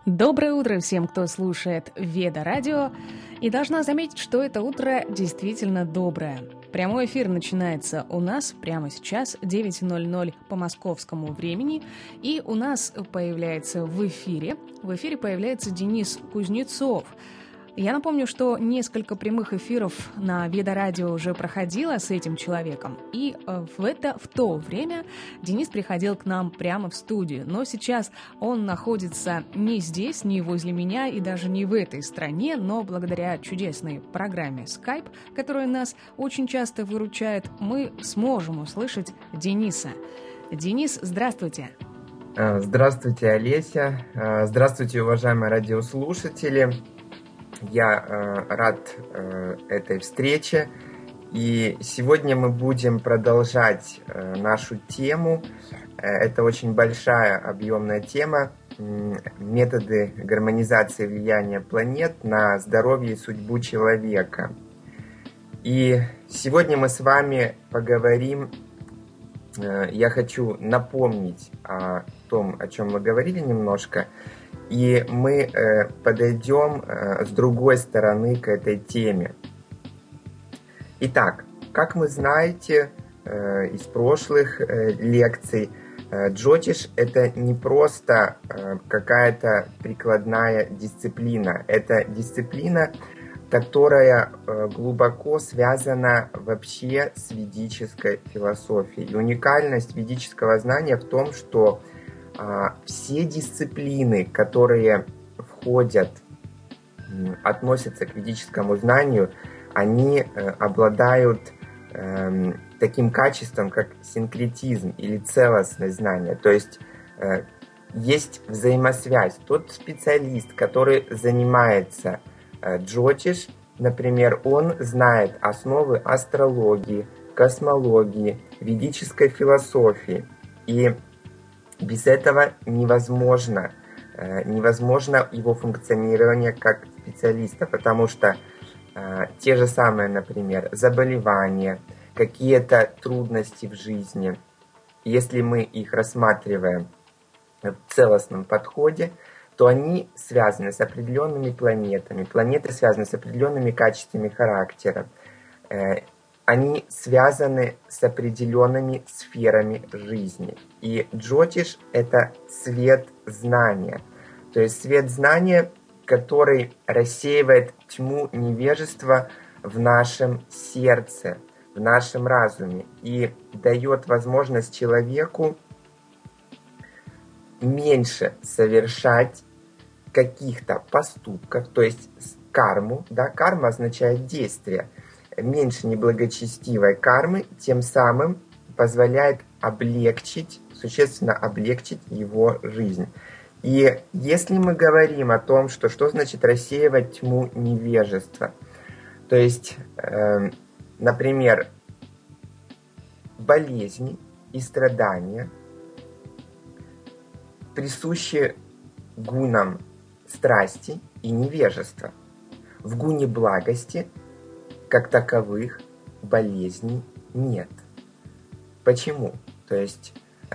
Доброе утро всем, кто слушает Веда Радио. И должна заметить, что это утро действительно доброе. Прямой эфир начинается у нас прямо сейчас, 9:00 по московскому времени. И у нас появляется в эфире появляется Денис Кузнецов. Я напомню, что несколько прямых эфиров на Веда Радио уже проходило с этим человеком. И в то время Денис приходил к нам прямо в студию. Но сейчас он находится не здесь, не возле меня и даже не в этой стране, но благодаря чудесной программе Skype, которая нас очень часто выручает, мы сможем услышать Дениса. Денис, здравствуйте. Здравствуйте, Олеся. Здравствуйте, уважаемые радиослушатели. Я рад этой встрече, и сегодня мы будем продолжать нашу тему. Это очень большая, объемная тема – методы гармонизации влияния планет на здоровье и судьбу человека. И сегодня мы с вами поговорим, я хочу напомнить о том, о чем мы говорили немножко, и мы подойдем с другой стороны к этой теме. Итак, как вы знаете из прошлых лекций, джотиш – это не просто какая-то прикладная дисциплина. Это дисциплина, которая глубоко связана вообще с ведической философией. И уникальность ведического знания в том, что все дисциплины, которые относятся к ведическому знанию, они обладают таким качеством, как синкретизм или целостность знания. То есть есть взаимосвязь. Тот специалист, который занимается джотиш, например, он знает основы астрологии, космологии, ведической философии. И без этого невозможно его функционирование как специалиста, потому что те же самые, например, заболевания, какие-то трудности в жизни, если мы их рассматриваем в целостном подходе, то они связаны с определенными планетами. Планеты связаны с определенными качествами характера. Они связаны с определенными сферами жизни. И джотиш – это свет знания. То есть свет знания, который рассеивает тьму невежества в нашем сердце, в нашем разуме и дает возможность человеку меньше совершать каких-то поступков, то есть карму. Да? Карма означает действие. Меньше неблагочестивой кармы, тем самым позволяет существенно облегчить его жизнь. И если мы говорим о том, что значит рассеивать тьму невежества, то есть, например, болезни и страдания присущи гунам страсти и невежества. В гуне благости как таковых болезней нет. Почему? То есть,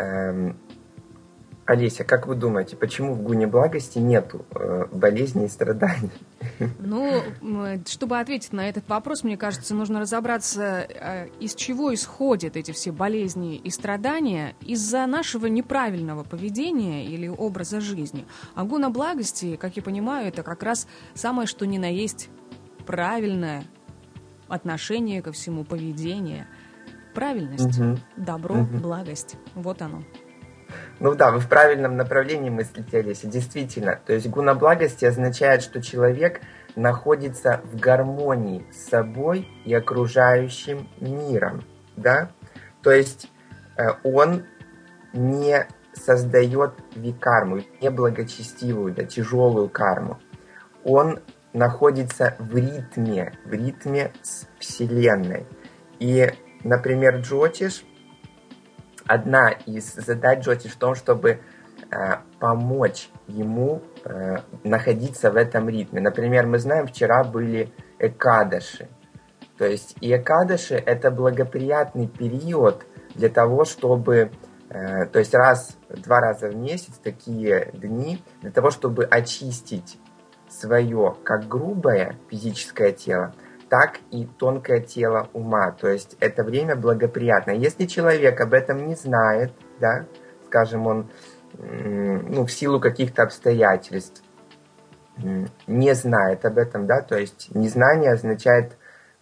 Олеся, как вы думаете, почему в гуне благости нету болезней и страданий? Чтобы ответить на этот вопрос, мне кажется, нужно разобраться, из чего исходят эти все болезни и страдания из-за нашего неправильного поведения или образа жизни. А гуна благости, как я понимаю, это как раз самое, что ни на есть правильное отношение ко всему, поведение, правильность, добро, благость. Вот оно. Ну да, вы в правильном направлении мыслите, Олеся, действительно. То есть гуна благости означает, что человек находится в гармонии с собой и окружающим миром, да? То есть он не создает викарму, неблагочестивую, да, тяжелую карму. Он находится в ритме с Вселенной. И, например, джотиш, одна из задач джотиш в том, чтобы помочь ему находиться в этом ритме. Например, мы знаем, вчера были экадаши. То есть и экадаши – это благоприятный период для того, чтобы то есть два раза в месяц такие дни для того, чтобы очистить свое как грубое физическое тело, так и тонкое тело ума. То есть это время благоприятное. Если человек об этом не знает, да, скажем, он в силу каких-то обстоятельств не знает об этом, да, то есть незнание означает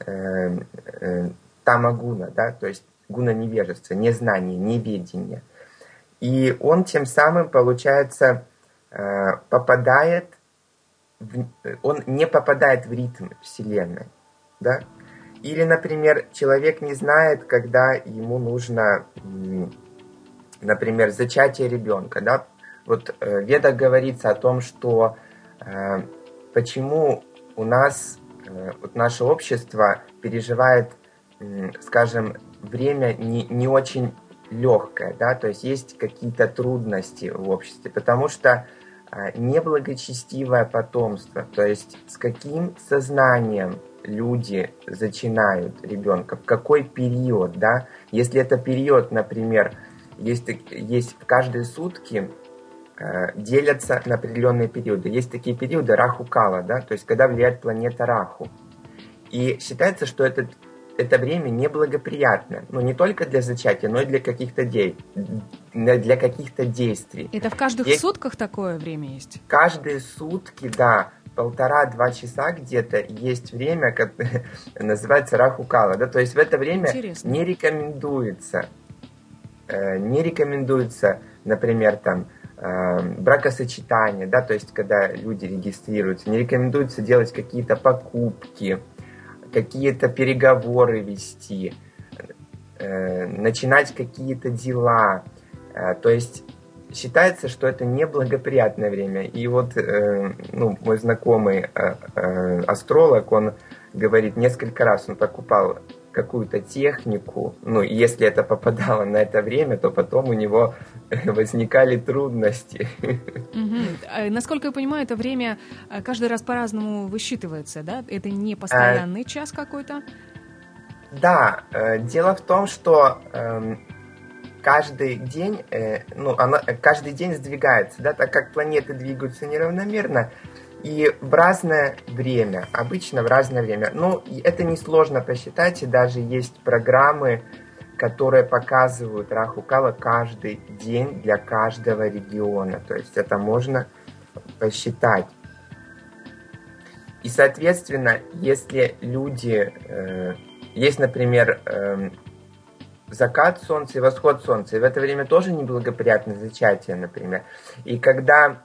тамагуна, да, то есть гуна невежества, незнание, неведение. И он тем самым, получается, он не попадает в ритм Вселенной, да. Или, например, человек не знает, когда ему нужно, например, зачатие ребенка, да. Вот в Ведах говорится о том, что почему у нас, вот наше общество переживает, скажем, время не очень легкое, да, то есть есть какие-то трудности в обществе, потому что неблагочестивое потомство, то есть с каким сознанием люди зачинают ребенка, в какой период, да, если это период, например, есть в каждые сутки делятся на определенные периоды. Есть такие периоды Раху-Кала, да, то есть когда влияет планета Раху. И считается, что это время неблагоприятно, но не только для зачатия, но и для каких-то действий. Это в каждых сутках такое время есть? Каждые сутки, да, 1,5-2 часа где-то есть время, как называется Раху-Кала, да, то есть в это время не рекомендуется, например, там, бракосочетание, да, то есть когда люди регистрируются, не рекомендуется делать какие-то покупки, какие-то переговоры вести, начинать какие-то дела, то есть считается, что это неблагоприятное время. И вот мой знакомый астролог, он говорит, несколько раз он покупал какую-то технику, если это попадало на это время, то потом у него возникали трудности. Насколько я понимаю, это время каждый раз по-разному высчитывается, да? Это не постоянный час какой-то? Да, дело в том, что каждый день, каждый день сдвигается, да, так как планеты двигаются неравномерно, и в разное время, обычно в разное время. Это несложно посчитать, и даже есть программы, которые показывают Раху-Кала каждый день для каждого региона. То есть это можно посчитать. И, соответственно, если люди... есть, например, закат солнца и восход солнца, и в это время тоже неблагоприятно зачатие, например. И когда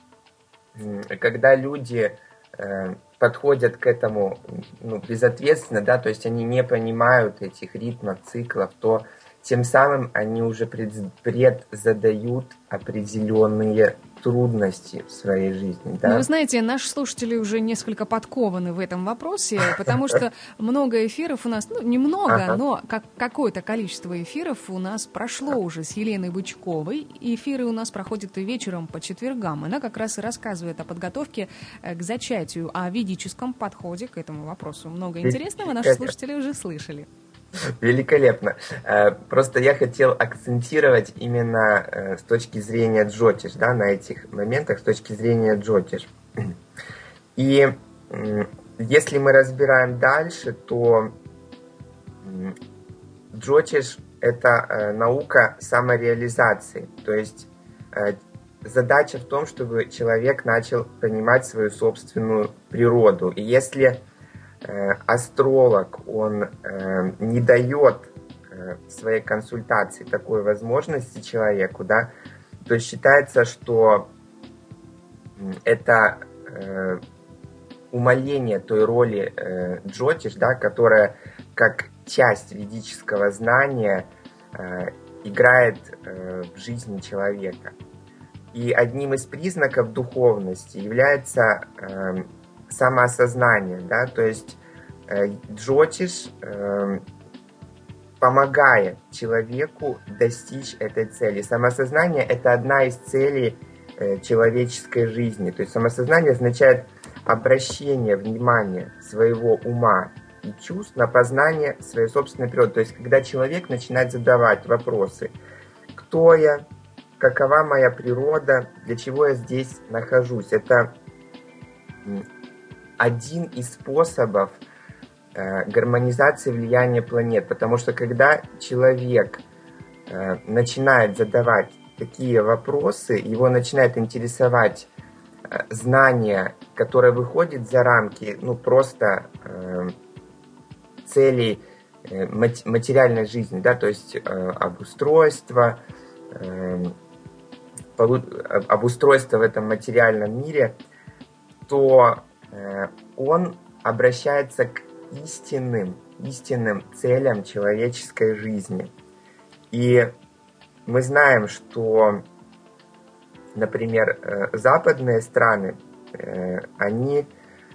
люди подходят к этому безответственно, да, то есть они не понимают этих ритмов, циклов, то тем самым они уже предзадают определенные трудности в своей жизни. Да? Вы знаете, наши слушатели уже несколько подкованы в этом вопросе, потому что много эфиров у нас, немного, но какое-то количество эфиров у нас прошло уже с Еленой Бычковой. Эфиры у нас проходят вечером по четвергам. Она как раз и рассказывает о подготовке к зачатию, о ведическом подходе к этому вопросу. Много интересного наши слушатели уже слышали. Великолепно. Просто я хотел акцентировать именно с точки зрения джотиш, да, на этих моментах, с точки зрения джотиш. И если мы разбираем дальше, то джотиш – это наука самореализации. То есть задача в том, чтобы человек начал понимать свою собственную природу. И если астролог, он не дает в своей консультации такой возможности человеку, да, то считается, что это умаление той роли джотиш, да, которая как часть ведического знания играет в жизни человека. И одним из признаков духовности является самоосознание, да, то есть джотиш помогает человеку достичь этой цели. Самоосознание – это одна из целей человеческой жизни. То есть самоосознание означает обращение внимания своего ума и чувств на познание своей собственной природы. То есть когда человек начинает задавать вопросы, кто я, какова моя природа, для чего я здесь нахожусь. Это один из способов гармонизации влияния планет, потому что когда человек начинает задавать такие вопросы, его начинает интересовать знания, которые выходят за рамки, просто целей материальной жизни, да, то есть обустройство в этом материальном мире, то он обращается к истинным целям человеческой жизни. И мы знаем, что, например, западные страны, они,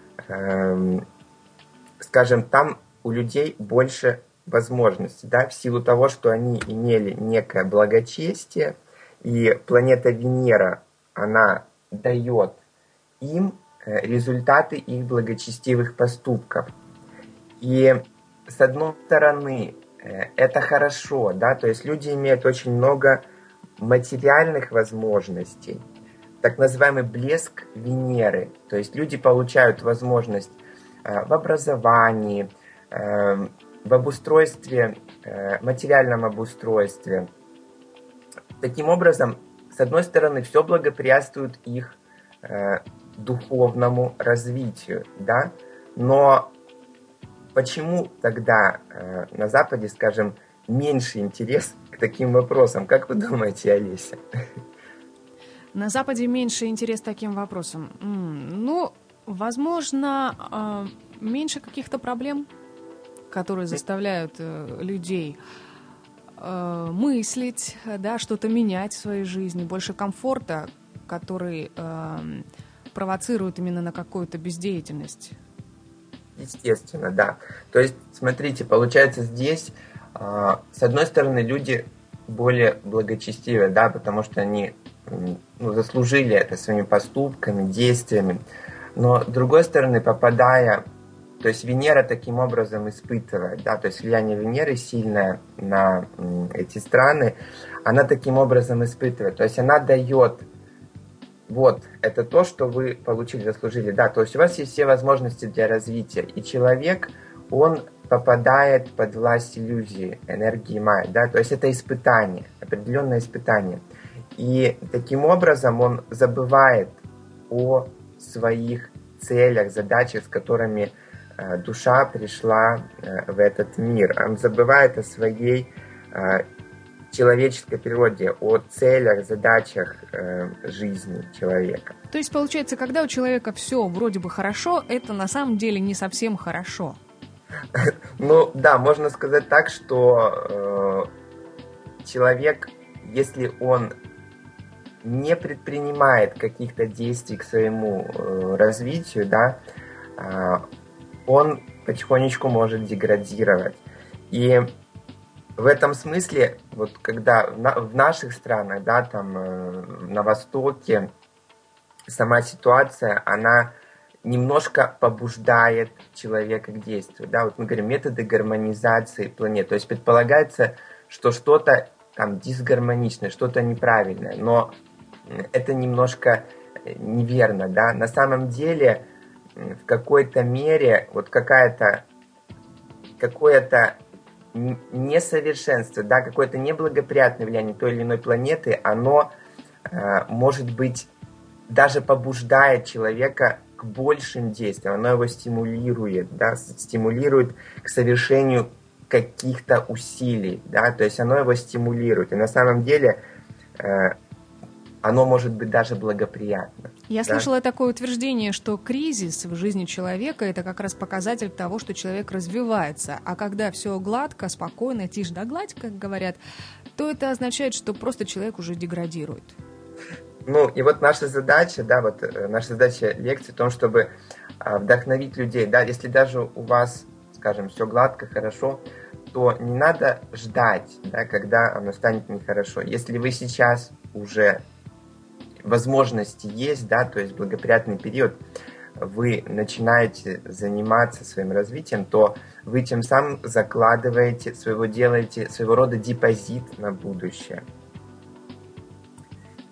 скажем, там у людей больше возможностей, да, в силу того, что они имели некое благочестие, и планета Венера, она дает им результаты их благочестивых поступков. И с одной стороны, это хорошо, да, то есть люди имеют очень много материальных возможностей, так называемый блеск Венеры, то есть люди получают возможность в образовании, в обустройстве, материальном обустройстве. Таким образом, с одной стороны, все благоприятствует их духовному развитию, да, но почему тогда на Западе, скажем, меньше интерес к таким вопросам? Как вы думаете, Олеся? На Западе меньше интерес к таким вопросам. Возможно, меньше каких-то проблем, которые заставляют людей мыслить, да, что-то менять в своей жизни, больше комфорта, который провоцирует именно на какую-то бездеятельность. Естественно, да. То есть, смотрите, получается здесь, с одной стороны, люди более благочестивые, да, потому что они заслужили это своими поступками, действиями. Но, с другой стороны, попадая, то есть Венера таким образом испытывает, да, то есть влияние Венеры сильное на эти страны, она таким образом испытывает, то есть она дает, вот, это то, что вы получили, заслужили, да, то есть у вас есть все возможности для развития, и человек, он попадает под власть иллюзии, энергии Майя, да, то есть это испытание, определенное испытание, и таким образом он забывает о своих целях, задачах, с которыми душа пришла в этот мир. Он забывает о своей человеческой природе, о целях, задачах жизни человека. То есть, получается, когда у человека все вроде бы хорошо, это на самом деле не совсем хорошо. Да, можно сказать так, что человек, если он не предпринимает каких-то действий к своему развитию, да, он потихонечку может деградировать. И в этом смысле, вот когда в наших странах, да, там на Востоке, сама ситуация, она немножко побуждает человека к действию. Да, вот мы говорим методы гармонизации планет. То есть предполагается, что что-то там дисгармоничное, что-то неправильное, но это немножко неверно, да. На самом деле в какой-то мере вот какое-то несовершенство, да, какое-то неблагоприятное влияние той или иной планеты, оно может быть даже побуждает человека к большим действиям, оно его стимулирует, да, стимулирует к совершению каких-то усилий, да, то есть оно его стимулирует, и на самом деле оно может быть даже благоприятно. Я слышала такое утверждение, что кризис в жизни человека – это как раз показатель того, что человек развивается. А когда все гладко, спокойно, тишь да гладь, как говорят, то это означает, что просто человек уже деградирует. И вот наша задача, да, вот наша задача лекции в том, чтобы вдохновить людей, да, если даже у вас, скажем, все гладко, хорошо, то не надо ждать, да, когда оно станет нехорошо. Если вы сейчас уже возможности есть, да, то есть благоприятный период, вы начинаете заниматься своим развитием, то вы тем самым закладываете, делаете своего рода депозит на будущее.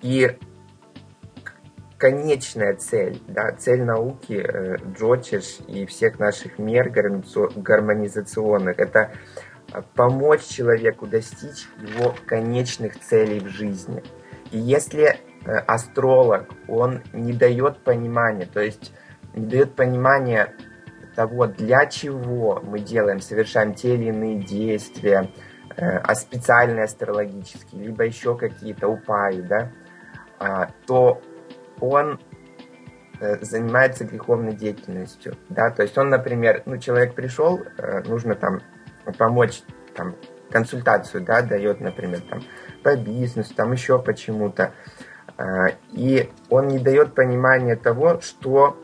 И конечная цель, да, цель науки, Джотиш и всех наших мер гармонизационных, это помочь человеку достичь его конечных целей в жизни. И если астролог, он не дает понимания, то есть не дает понимания того, для чего мы совершаем те или иные действия, специальные астрологические, либо еще какие-то упаи, да, то он занимается греховной деятельностью, да, то есть он, например, человек пришел, нужно там помочь, там, консультацию, да, дает, например, там, по бизнесу, там, еще почему-то, и он не дает понимания того, что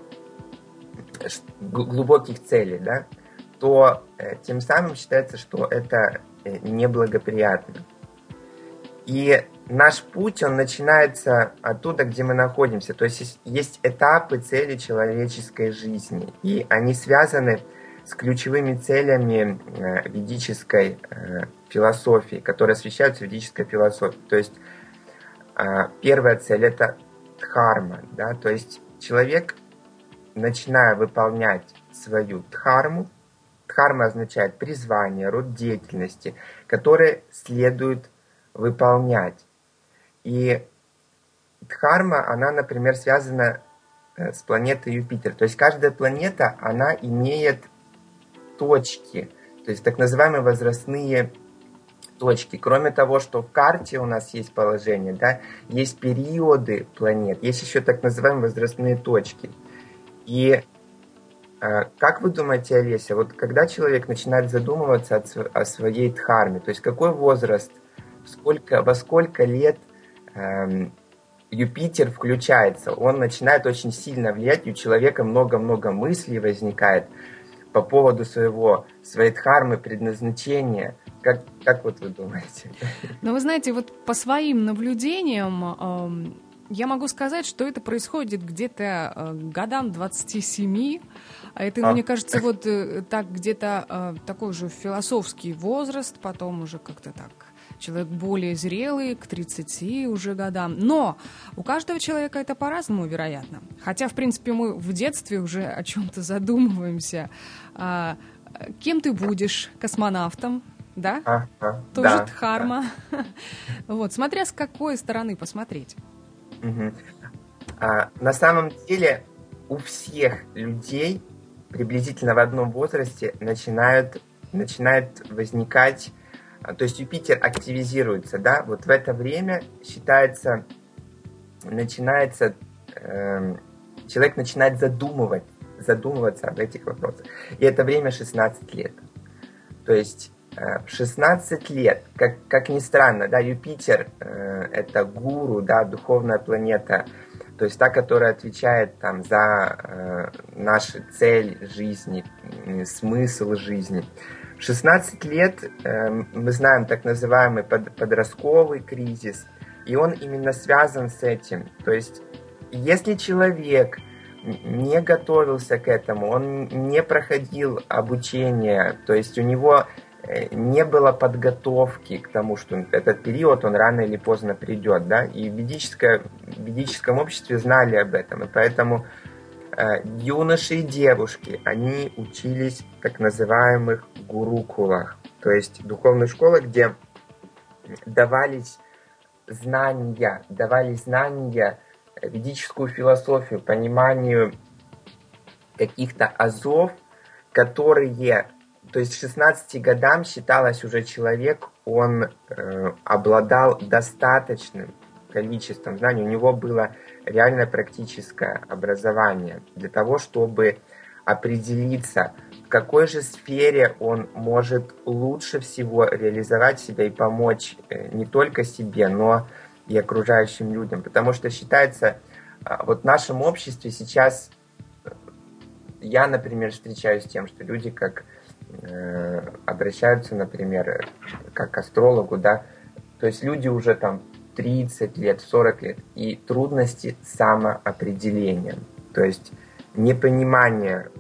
глубоких целей, да, то тем самым считается, что это неблагоприятно. И наш путь, он начинается оттуда, где мы находимся. То есть этапы цели человеческой жизни. И они связаны с ключевыми целями ведической философии, которые освещаются в ведической философии. То есть первая цель – это дхарма. Да? То есть человек, начиная выполнять свою дхарму, дхарма означает призвание, род деятельности, которые следует выполнять. И дхарма, она, например, связана с планетой Юпитер. То есть каждая планета, она имеет точки, то есть так называемые возрастные точки. Кроме того, что в карте у нас есть положение, да, есть периоды планет, есть еще так называемые возрастные точки. И как вы думаете, Олеся, вот когда человек начинает задумываться о своей дхарме, то есть какой возраст, во сколько лет Юпитер включается, он начинает очень сильно влиять, и у человека много-много мыслей возникает по поводу своей дхармы, предназначения. Как вот вы думаете? Ну, вы знаете, вот по своим наблюдениям я могу сказать, что это происходит где-то годам 27. Это, мне кажется, вот так где-то такой же философский возраст, потом уже как-то так человек более зрелый, к 30 уже годам. Но у каждого человека это по-разному, вероятно. Хотя, в принципе, мы в детстве уже о чем-то задумываемся. Кем ты будешь? Космонавтом? Да? Тоже да, дхарма. Да. Вот, смотря с какой стороны посмотреть. Угу. На самом деле у всех людей приблизительно в одном возрасте начинает возникать, то есть Юпитер активизируется, да, вот в это время человек начинает задумываться об этих вопросах. И это время 16 лет. То есть в 16 лет, как ни странно, да, Юпитер это гуру, да, духовная планета, то есть та, которая отвечает там за нашу цель жизни, смысл жизни. В 16 лет мы знаем так называемый подростковый кризис, и он именно связан с этим. То есть если человек не готовился к этому, он не проходил обучение, то есть у него не было подготовки к тому, что этот период, он рано или поздно придет, да, и в ведическом обществе знали об этом, и поэтому юноши и девушки, они учились в так называемых гурукулах, то есть духовных школах, где давались знания, ведическую философию, пониманию каких-то азов, которые... То есть к 16 годам считалось уже человек, он обладал достаточным количеством знаний, у него было реально практическое образование для того, чтобы определиться, в какой же сфере он может лучше всего реализовать себя и помочь не только себе, но и окружающим людям. Потому что считается, вот в нашем обществе сейчас, я, например, встречаюсь с тем, что люди обращаются, например, как к астрологу, да, то есть люди уже там 30 лет, 40 лет, и трудности с самоопределением, то есть непонимание,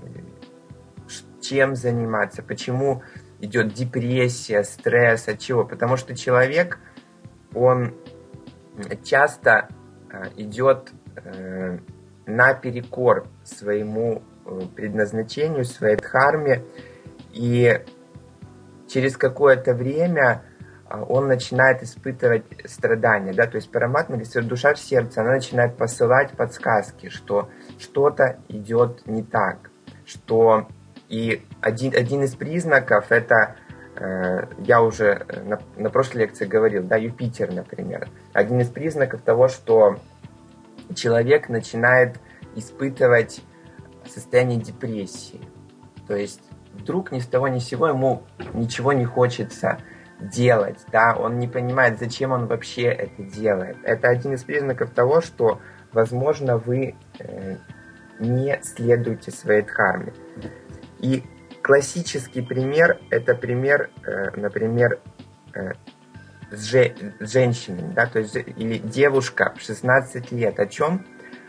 чем заниматься, почему идет депрессия, стресс, от чего, потому что человек, он часто идет наперекор своему предназначению, своей дхарме, и через какое-то время он начинает испытывать страдания, да, то есть Параматма, душа в сердце, она начинает посылать подсказки, что что-то идет не так, что и один из признаков это, я уже на прошлой лекции говорил, да, Юпитер, например, один из признаков того, что человек начинает испытывать состояние депрессии, то есть вдруг ни с того ни с сего ему ничего не хочется делать, да, он не понимает, зачем он вообще это делает. Это один из признаков того, что, возможно, вы не следуете своей дхарме. И классический пример, это пример, например, с женщиной, да, то есть или девушка в 16 лет. О чем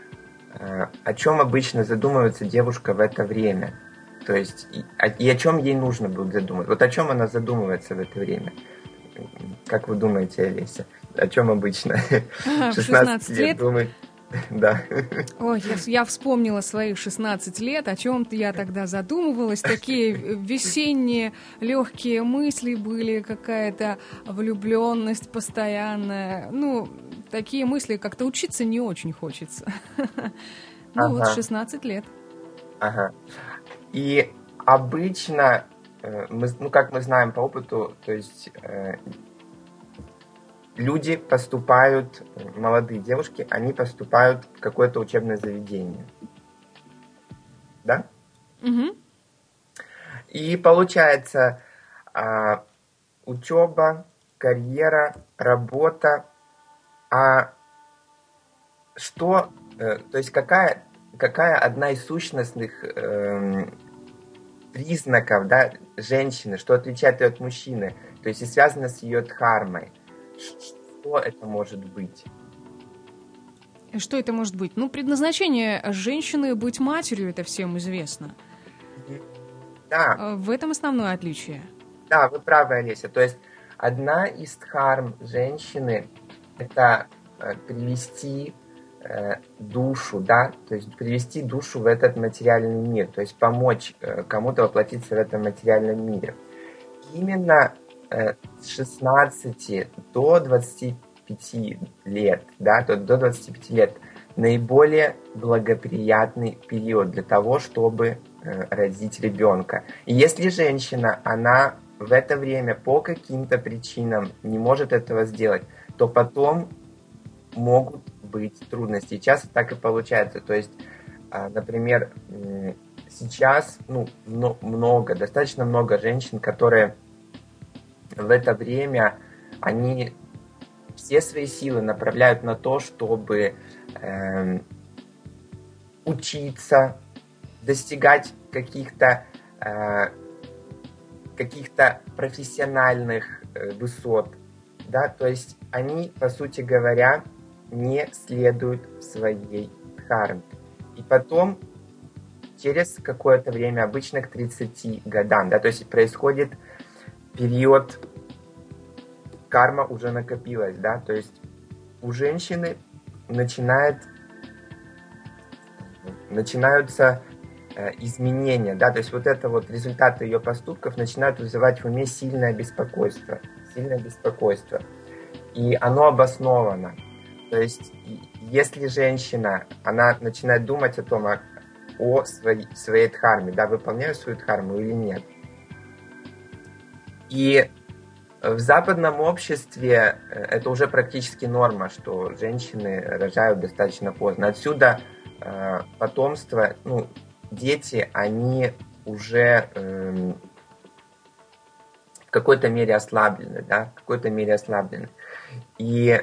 обычно задумывается девушка в это время? То есть, и о чем ей нужно будет задуматься? Вот о чем она задумывается в это время? Как вы думаете, Олеся? О чем обычно? В 16 лет думает. Да. Ой, я вспомнила своих 16 лет, о чем-то я тогда задумывалась. Такие весенние легкие мысли были, какая-то влюбленность постоянная. Ну, такие мысли, как-то учиться не очень хочется. Ну, вот 16 лет. Ага. И обычно, как мы знаем по опыту, то есть люди поступают, молодые девушки, они поступают в какое-то учебное заведение. Да? Угу. И получается учеба, карьера, работа. А что, то есть какая одна из сущностных признаков, да, женщины, что отличает ее от мужчины, то есть и связано с ее дхармой? Что это может быть? Что это может быть? Ну, предназначение женщины быть матерью, это всем известно. Да. В этом основное отличие. Да, вы правы, Олеся. То есть одна из дхарм женщины – это привести душу, да, то есть привести душу в этот материальный мир, то есть помочь кому-то воплотиться в этом материальном мире. Именно с 16 до 25 лет, да, до 25 лет наиболее благоприятный период для того, чтобы родить ребенка. И если женщина, она в это время по каким-то причинам не может этого сделать, то потом могут быть трудности. И часто так и получается. То есть, например, сейчас достаточно много женщин, которые в это время они все свои силы направляют на то, чтобы учиться, достигать каких-то профессиональных высот, да, то есть они, по сути говоря, не следуют своей дхарме. И потом, через какое-то время, обычно к 30 годам, да, то есть происходит период, карма уже накопилась, да, то есть у женщины начинаются изменения, да, то есть вот это вот результаты ее поступков начинают вызывать в уме сильное беспокойство. И оно обосновано. То есть, если женщина, она начинает думать о своей дхарме, да, выполняю свою дхарму или нет. И в западном обществе это уже практически норма, что женщины рожают достаточно поздно. Отсюда потомство, дети, они уже в какой-то мере ослаблены, да, И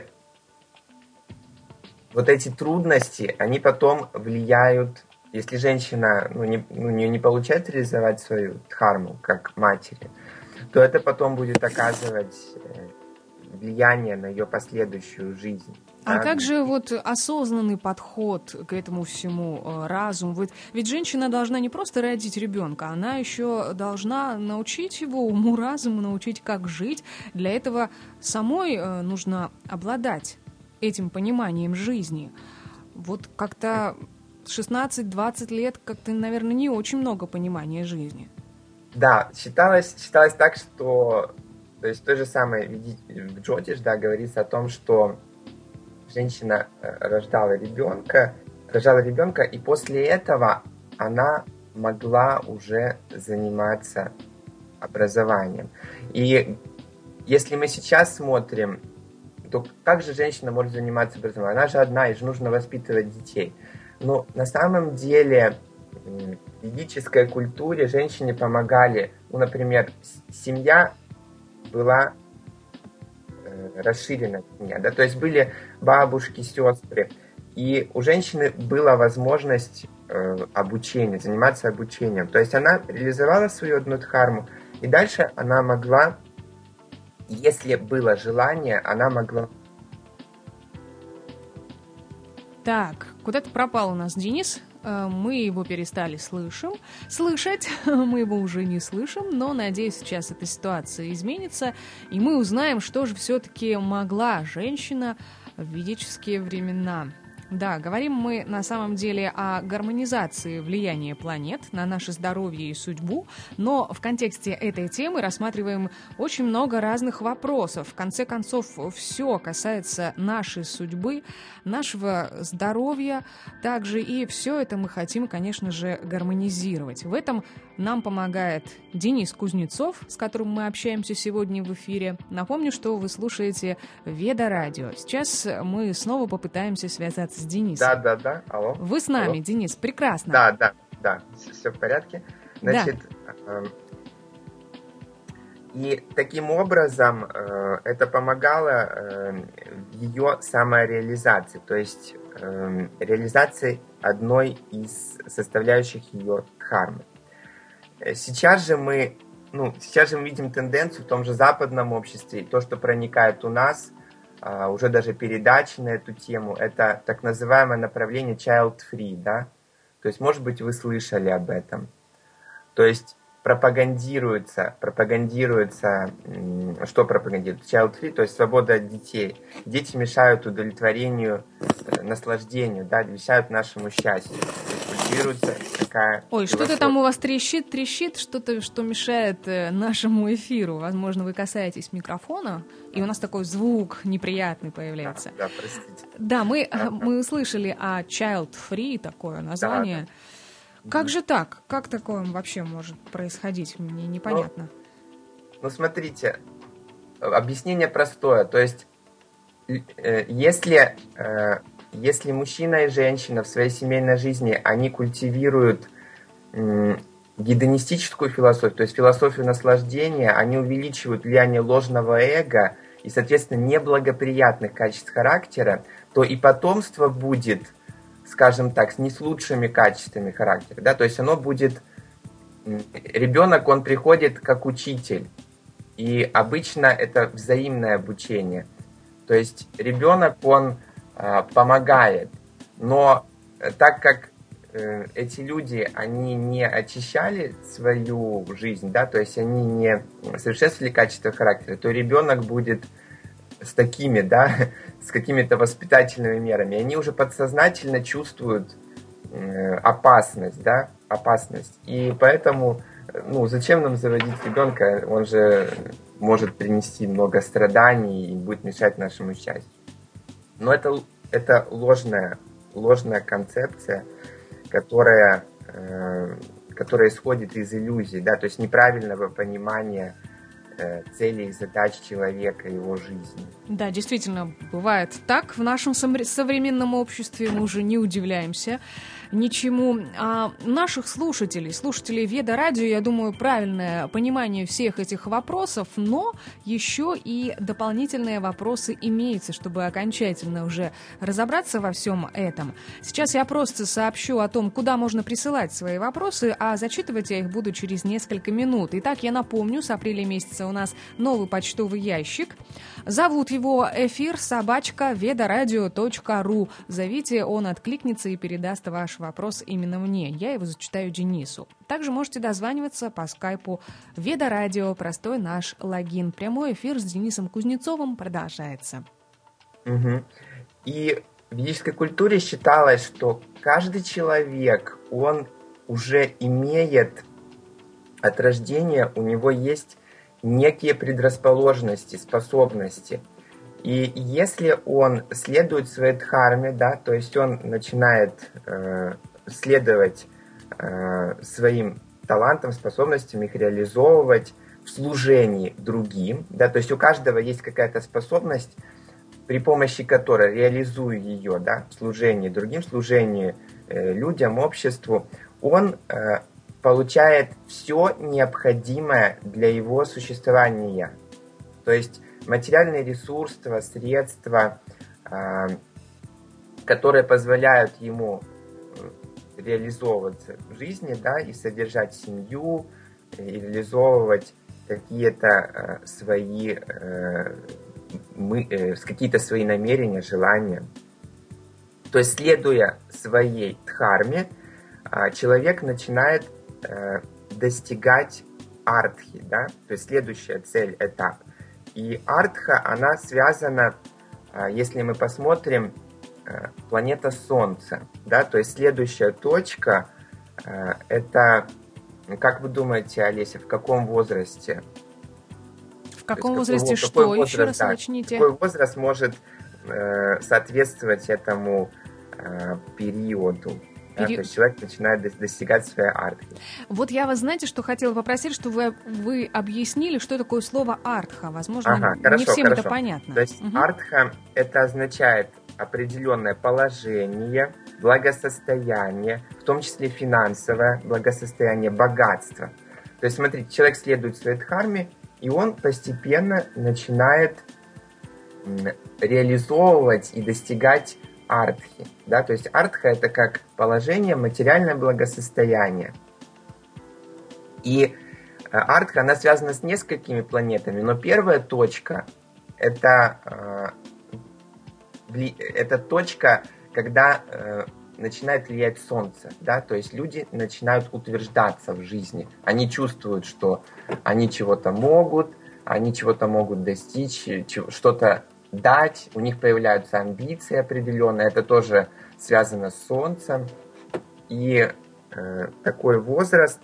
вот эти трудности, они потом влияют, если женщина не получает реализовать свою дхарму как матери, то это потом будет оказывать влияние на ее последующую жизнь. А как же вот осознанный подход к этому всему, разум? Ведь женщина должна не просто родить ребенка, она еще должна научить его уму-разуму, научить, как жить. Для этого самой нужно обладать этим пониманием жизни. Вот как-то 16-20 лет как-то, наверное, не очень много понимания жизни. Да, считалось так, что, то есть в той же самой в Джотиш, да, говорится о том, что женщина рожала ребенка, и после этого она могла уже заниматься образованием. И если мы сейчас смотрим, то как же женщина может заниматься образованием? Она же одна, ей же нужно воспитывать детей. Но на самом деле в ведической культуре женщине помогали, ну, например, семья была расширенная семья, да, то есть были бабушки, сестры, и у женщины была возможность обучения, заниматься обучением. То есть она реализовала свою одну дхарму, и дальше она могла, если было желание, она могла... Так, куда-то пропал у нас Денис. Мы его перестали слышать, мы его уже не слышим, но, надеюсь, сейчас эта ситуация изменится, и мы узнаем, что же все-таки могла женщина в ведические времена. Да, говорим мы на самом деле о гармонизации влияния планет на наше здоровье и судьбу, но в контексте этой темы рассматриваем очень много разных вопросов. В конце концов, все касается нашей судьбы, нашего здоровья, также и все это мы хотим, конечно же, гармонизировать. В этом нам помогает Денис Кузнецов, с которым мы общаемся сегодня в эфире. Напомню, что вы слушаете Веда Радио. Сейчас мы снова попытаемся связаться с Денисом. Да, алло. Вы с нами, алло. Денис, прекрасно. Да, все в порядке. Значит, и таким образом это помогало в ее самореализации, то есть реализации одной из составляющих ее дхармы. Сейчас же мы видим тенденцию в том же западном обществе, то, что проникает у нас, уже даже передачи на эту тему, это так называемое направление child-free, да? То есть, может быть, вы слышали об этом. То есть пропагандируется, что пропагандируется? Child-free, то есть свобода от детей. Дети мешают удовлетворению, наслаждению, да, мешают нашему счастью. Культивируется такая... Ой, что-то там у вас трещит, что-то, что мешает нашему эфиру. Возможно, вы касаетесь микрофона, и у нас такой звук неприятный появляется. Да, простите. Да, мы услышали о child-free, такое название. Да. Как же так? Как такое вообще может происходить? Мне непонятно. Ну, смотрите, объяснение простое. То есть, если мужчина и женщина в своей семейной жизни, они культивируют гедонистическую философию, то есть философию наслаждения, они увеличивают влияние ложного эго и, соответственно, неблагоприятных качеств характера, то и потомство будет, скажем так, с не с лучшими качествами характера. Да? То есть оно будет... Ребенок, он приходит как учитель, и обычно это взаимное обучение. То есть ребенок, он помогает, но так как эти люди, они не очищали свою жизнь, да, то есть они не совершенствовали качество характера, то ребенок будет с такими, да, с какими-то воспитательными мерами. Они уже подсознательно чувствуют опасность, да, опасность. И поэтому, зачем нам заводить ребенка? Он же может принести много страданий и будет мешать нашему счастью. Но это ложная концепция, которая исходит из иллюзий, да, то есть неправильного понимания целей и задач человека, его жизни. Да, действительно, бывает так в нашем современном обществе, мы уже не удивляемся ничему. А наших слушателей Веда Радио, я думаю, правильное понимание всех этих вопросов, но еще и дополнительные вопросы имеются, чтобы окончательно уже разобраться во всем этом. Сейчас я просто сообщу о том, куда можно присылать свои вопросы, а зачитывать я их буду через несколько минут. Итак, я напомню, с апреля месяца у нас новый почтовый ящик. Зовут его эфир@vedoradio.ru. Зовите, он откликнется и передаст ваш вопрос именно мне. Я его зачитаю Денису. Также можете дозваниваться по скайпу Веда Радио, простой наш логин. Прямой эфир с Денисом Кузнецовым продолжается. Угу. И в ведической культуре считалось, что каждый человек, он уже имеет от рождения, у него есть некие предрасположенности, способности. И если он следует своей дхарме, да, то есть он начинает следовать своим талантам, способностям, их реализовывать в служении другим, да, то есть у каждого есть какая-то способность, при помощи которой, реализуя ее, да, в служении другим, в служении людям, обществу, он получает все необходимое для его существования. То есть материальные ресурсы, средства, которые позволяют ему реализовываться в жизни, да, и содержать семью, и реализовывать какие-то свои намерения, желания. То есть, следуя своей дхарме, человек начинает достигать артхи, да, то есть следующая цель, этап. И артха, она связана, если мы посмотрим, планета Солнце, да, то есть следующая точка, это, как вы думаете, Олеся, в каком возрасте? В каком возрасте что? Возраст, еще раз уточните. Какой возраст может соответствовать этому периоду? Да, то есть человек начинает достигать своей артхи. Вот я вас, знаете, что хотела попросить, что вы объяснили, что такое слово артха. Возможно, не всем это понятно. То есть артха это означает определенное положение, благосостояние, в том числе финансовое благосостояние, богатство. То есть, смотрите, человек следует своей дхарме, и он постепенно начинает реализовывать и достигать артхи. Да? То есть артха это как положение, материальное благосостояние. И артха, она связана с несколькими планетами, но первая точка это точка, когда начинает влиять Солнце, да, то есть люди начинают утверждаться в жизни, они чувствуют, что они чего-то могут достичь, что-то дать, у них появляются амбиции определенные, это тоже связано с Солнцем, и такой возраст...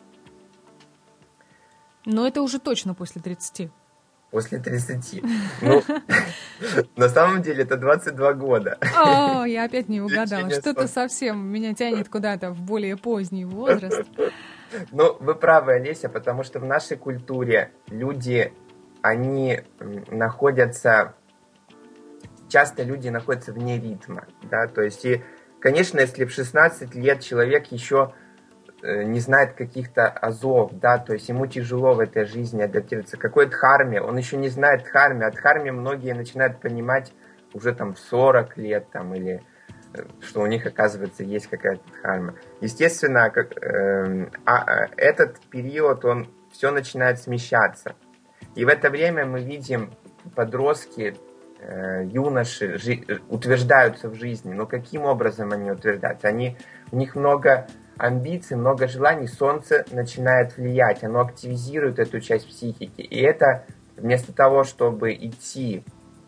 Но это уже точно после 30. После 30. Ну, на самом деле это 22 года. О, я опять не угадала. Что-то совсем меня тянет куда-то в более поздний возраст. Ну, вы правы, Олеся, потому что в нашей культуре люди, они находятся... Часто люди находятся вне ритма, да, то есть, и, конечно, если в 16 лет человек еще не знает каких-то азов, да, то есть ему тяжело в этой жизни адаптироваться. Какой дхарме? Он еще не знает дхарме, а дхарме многие начинают понимать уже там в 40 лет, там, или что у них, оказывается, есть какая-то дхарма. Естественно, этот период, он все начинает смещаться. И в это время мы видим подростки, юноши утверждаются в жизни. Но каким образом они утверждаются? У них много амбиций, много желаний, Солнце начинает влиять, оно активизирует эту часть психики. И это вместо того, чтобы идти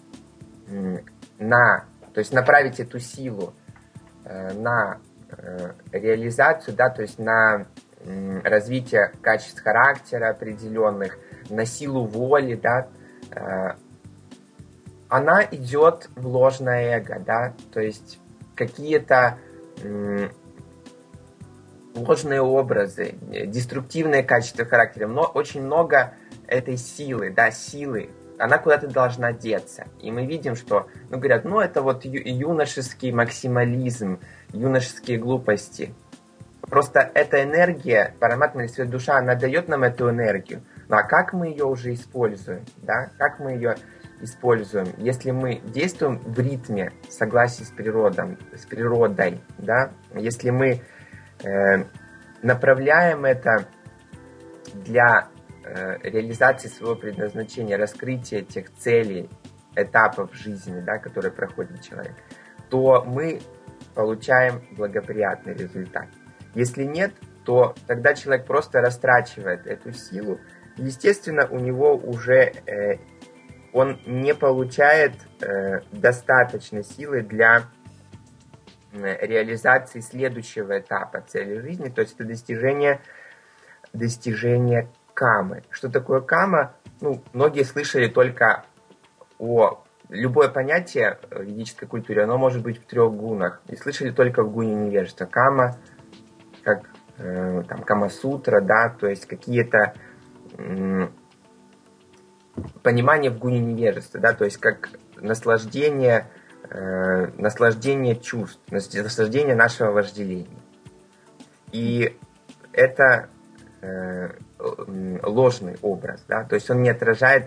то есть направить эту силу на реализацию, да, то есть на развитие качеств характера определенных, на силу воли, да, она идет в ложное эго, да, то есть какие-то ложные образы, деструктивные качества характера, но очень много этой силы, да, она куда-то должна деться. И мы видим, что, говорят, это вот юношеский максимализм, юношеские глупости. Просто эта энергия, Параматма, или душа, она дает нам эту энергию. Ну а как мы ее уже используем, да, как мы ее используем, если мы действуем в ритме, в согласии с природой, да, если мы направляем это для реализации своего предназначения, раскрытия тех целей, этапов жизни, да, которые проходит человек, то мы получаем благоприятный результат. Если нет, то тогда человек просто растрачивает эту силу. Естественно, у него уже он не получает достаточно силы для реализации следующего этапа цели жизни, то есть это достижение камы. Что такое кама? Многие слышали только любое понятие в ведической культуре, оно может быть в 3 гунах. И слышали только в гуне невежества. Кама, как Кама-сутра, да, то есть какие-то понимания в гуне невежества, да, то есть как наслаждение чувств, наслаждение нашего вожделения. И это ложный образ, да, то есть он не отражает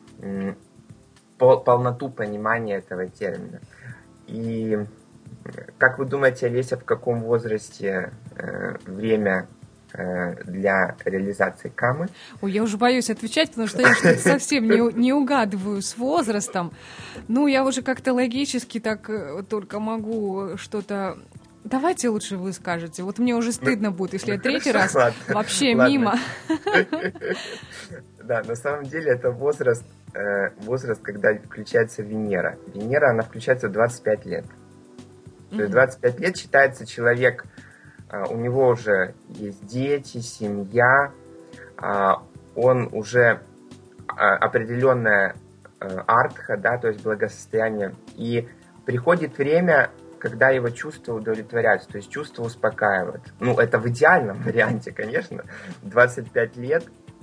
полноту понимания этого термина. И как вы думаете, Олеся, в каком возрасте время для реализации камы? Ой, я уже боюсь отвечать, потому что я что-то совсем не угадываю с возрастом. Я уже как-то логически так только могу что-то... Давайте лучше вы скажете. Вот мне уже стыдно будет, если я 3-й раз вообще мимо. Да, на самом деле это возраст, когда включается Венера. Венера, она включается в 25 лет. То есть 25 лет считается человек, у него уже есть дети, семья, он уже определенная артха, да, то есть благосостояние. И приходит время, когда его чувства удовлетворяются, то есть чувства успокаивают. Это в идеальном варианте, конечно, 25 лет.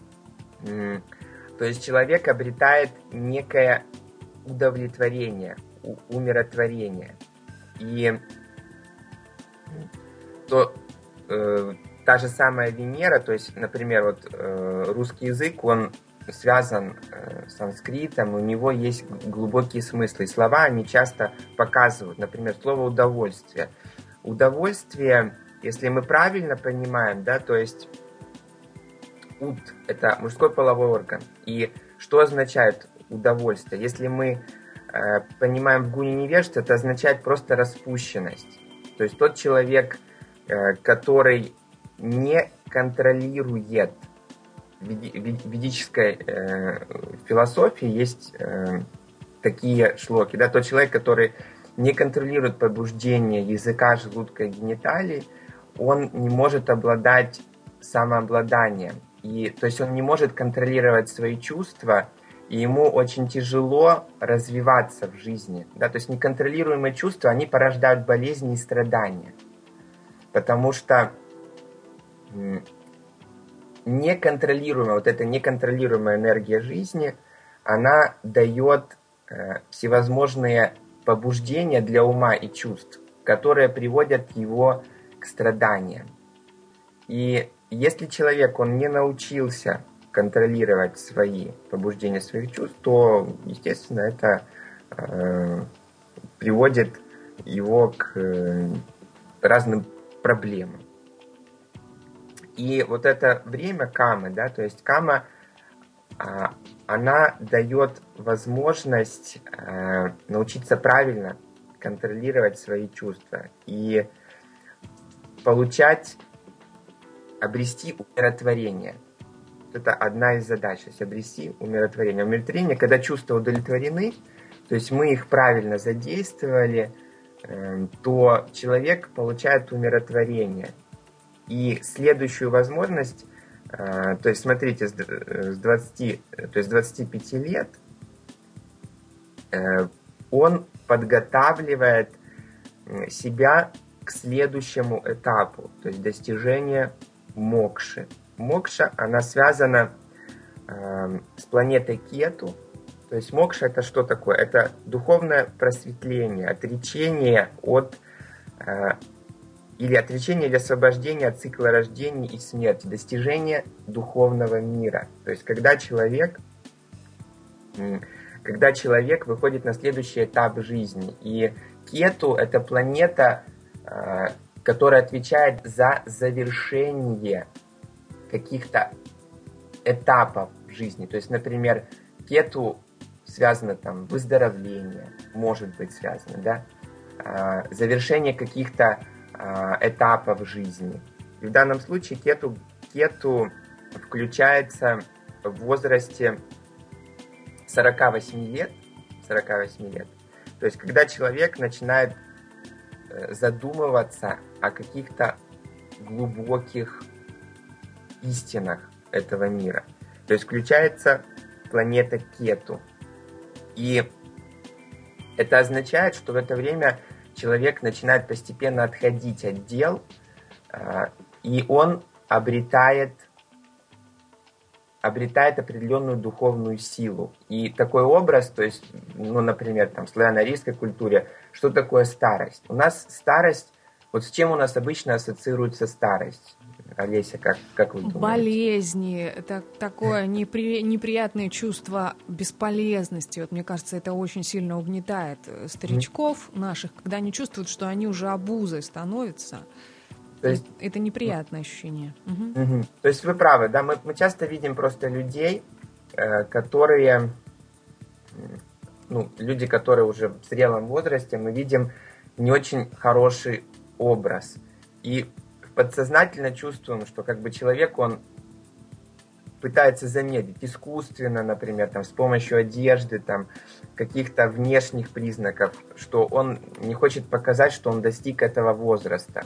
То есть человек обретает некое удовлетворение, умиротворение. И та же самая Венера, то есть, например, русский язык, он связан с санскритом, у него есть глубокие смыслы. И слова, они часто показывают, например, слово «удовольствие». Удовольствие, если мы правильно понимаем, да, то есть «уд» – это мужской половой орган. И что означает удовольствие? Если мы понимаем в гуне невежества, это означает просто распущенность. То есть тот человек, который не контролирует. В ведической философии есть такие шлоки. Да? Тот человек, который не контролирует побуждение языка, желудка и гениталий, он не может обладать самообладанием. То есть он не может контролировать свои чувства, и ему очень тяжело развиваться в жизни. Да? То есть неконтролируемые чувства, они порождают болезни и страдания. Потому что эта неконтролируемая энергия жизни, она дает всевозможные побуждения для ума и чувств, которые приводят его к страданиям. И если человек, он не научился контролировать свои побуждения своих чувств, то, естественно, это приводит его к разным проблемам. И вот это время камы, да, то есть кама, она дает возможность научиться правильно контролировать свои чувства и обрести умиротворение. Это одна из задач, то есть обрести умиротворение. Умиротворение, когда чувства удовлетворены, то есть мы их правильно задействовали, то человек получает умиротворение. И следующую возможность, то есть смотрите, с 25 лет он подготавливает себя к следующему этапу, то есть достижение мокши. Мокша, она связана с планетой Кету. То есть мокша — это что такое? Это духовное просветление, отречение или освобождение от цикла рождения и смерти, достижение духовного мира. То есть когда человек выходит на следующий этап жизни. И Кету — это планета, которая отвечает за завершение каких-то этапов в жизни. То есть, например, Кету связано выздоровление, может быть связано, да? Завершение каких-то этапов жизни. И в данном случае Кету включается в возрасте 48 лет, то есть когда человек начинает задумываться о каких-то глубоких истинах этого мира. То есть включается планета Кету. И это означает, что в это время человек начинает постепенно отходить от дел, и он обретает определенную духовную силу. И такой образ, то есть, например, в славяно-арийской культуре, что такое старость? У нас старость, вот с чем у нас обычно ассоциируется старость? Олеся, как вы думаете? Болезни, это такое неприятное чувство бесполезности. Вот мне кажется, это очень сильно угнетает старичков наших, когда они чувствуют, что они уже обузой становятся. То есть это неприятное ощущение. То есть вы правы, да, мы часто видим просто людей, которые, люди, которые уже в зрелом возрасте, мы видим не очень хороший образ. И подсознательно чувствуем, что человек, он пытается замедлить искусственно, например, с помощью одежды, каких-то внешних признаков, что он не хочет показать, что он достиг этого возраста.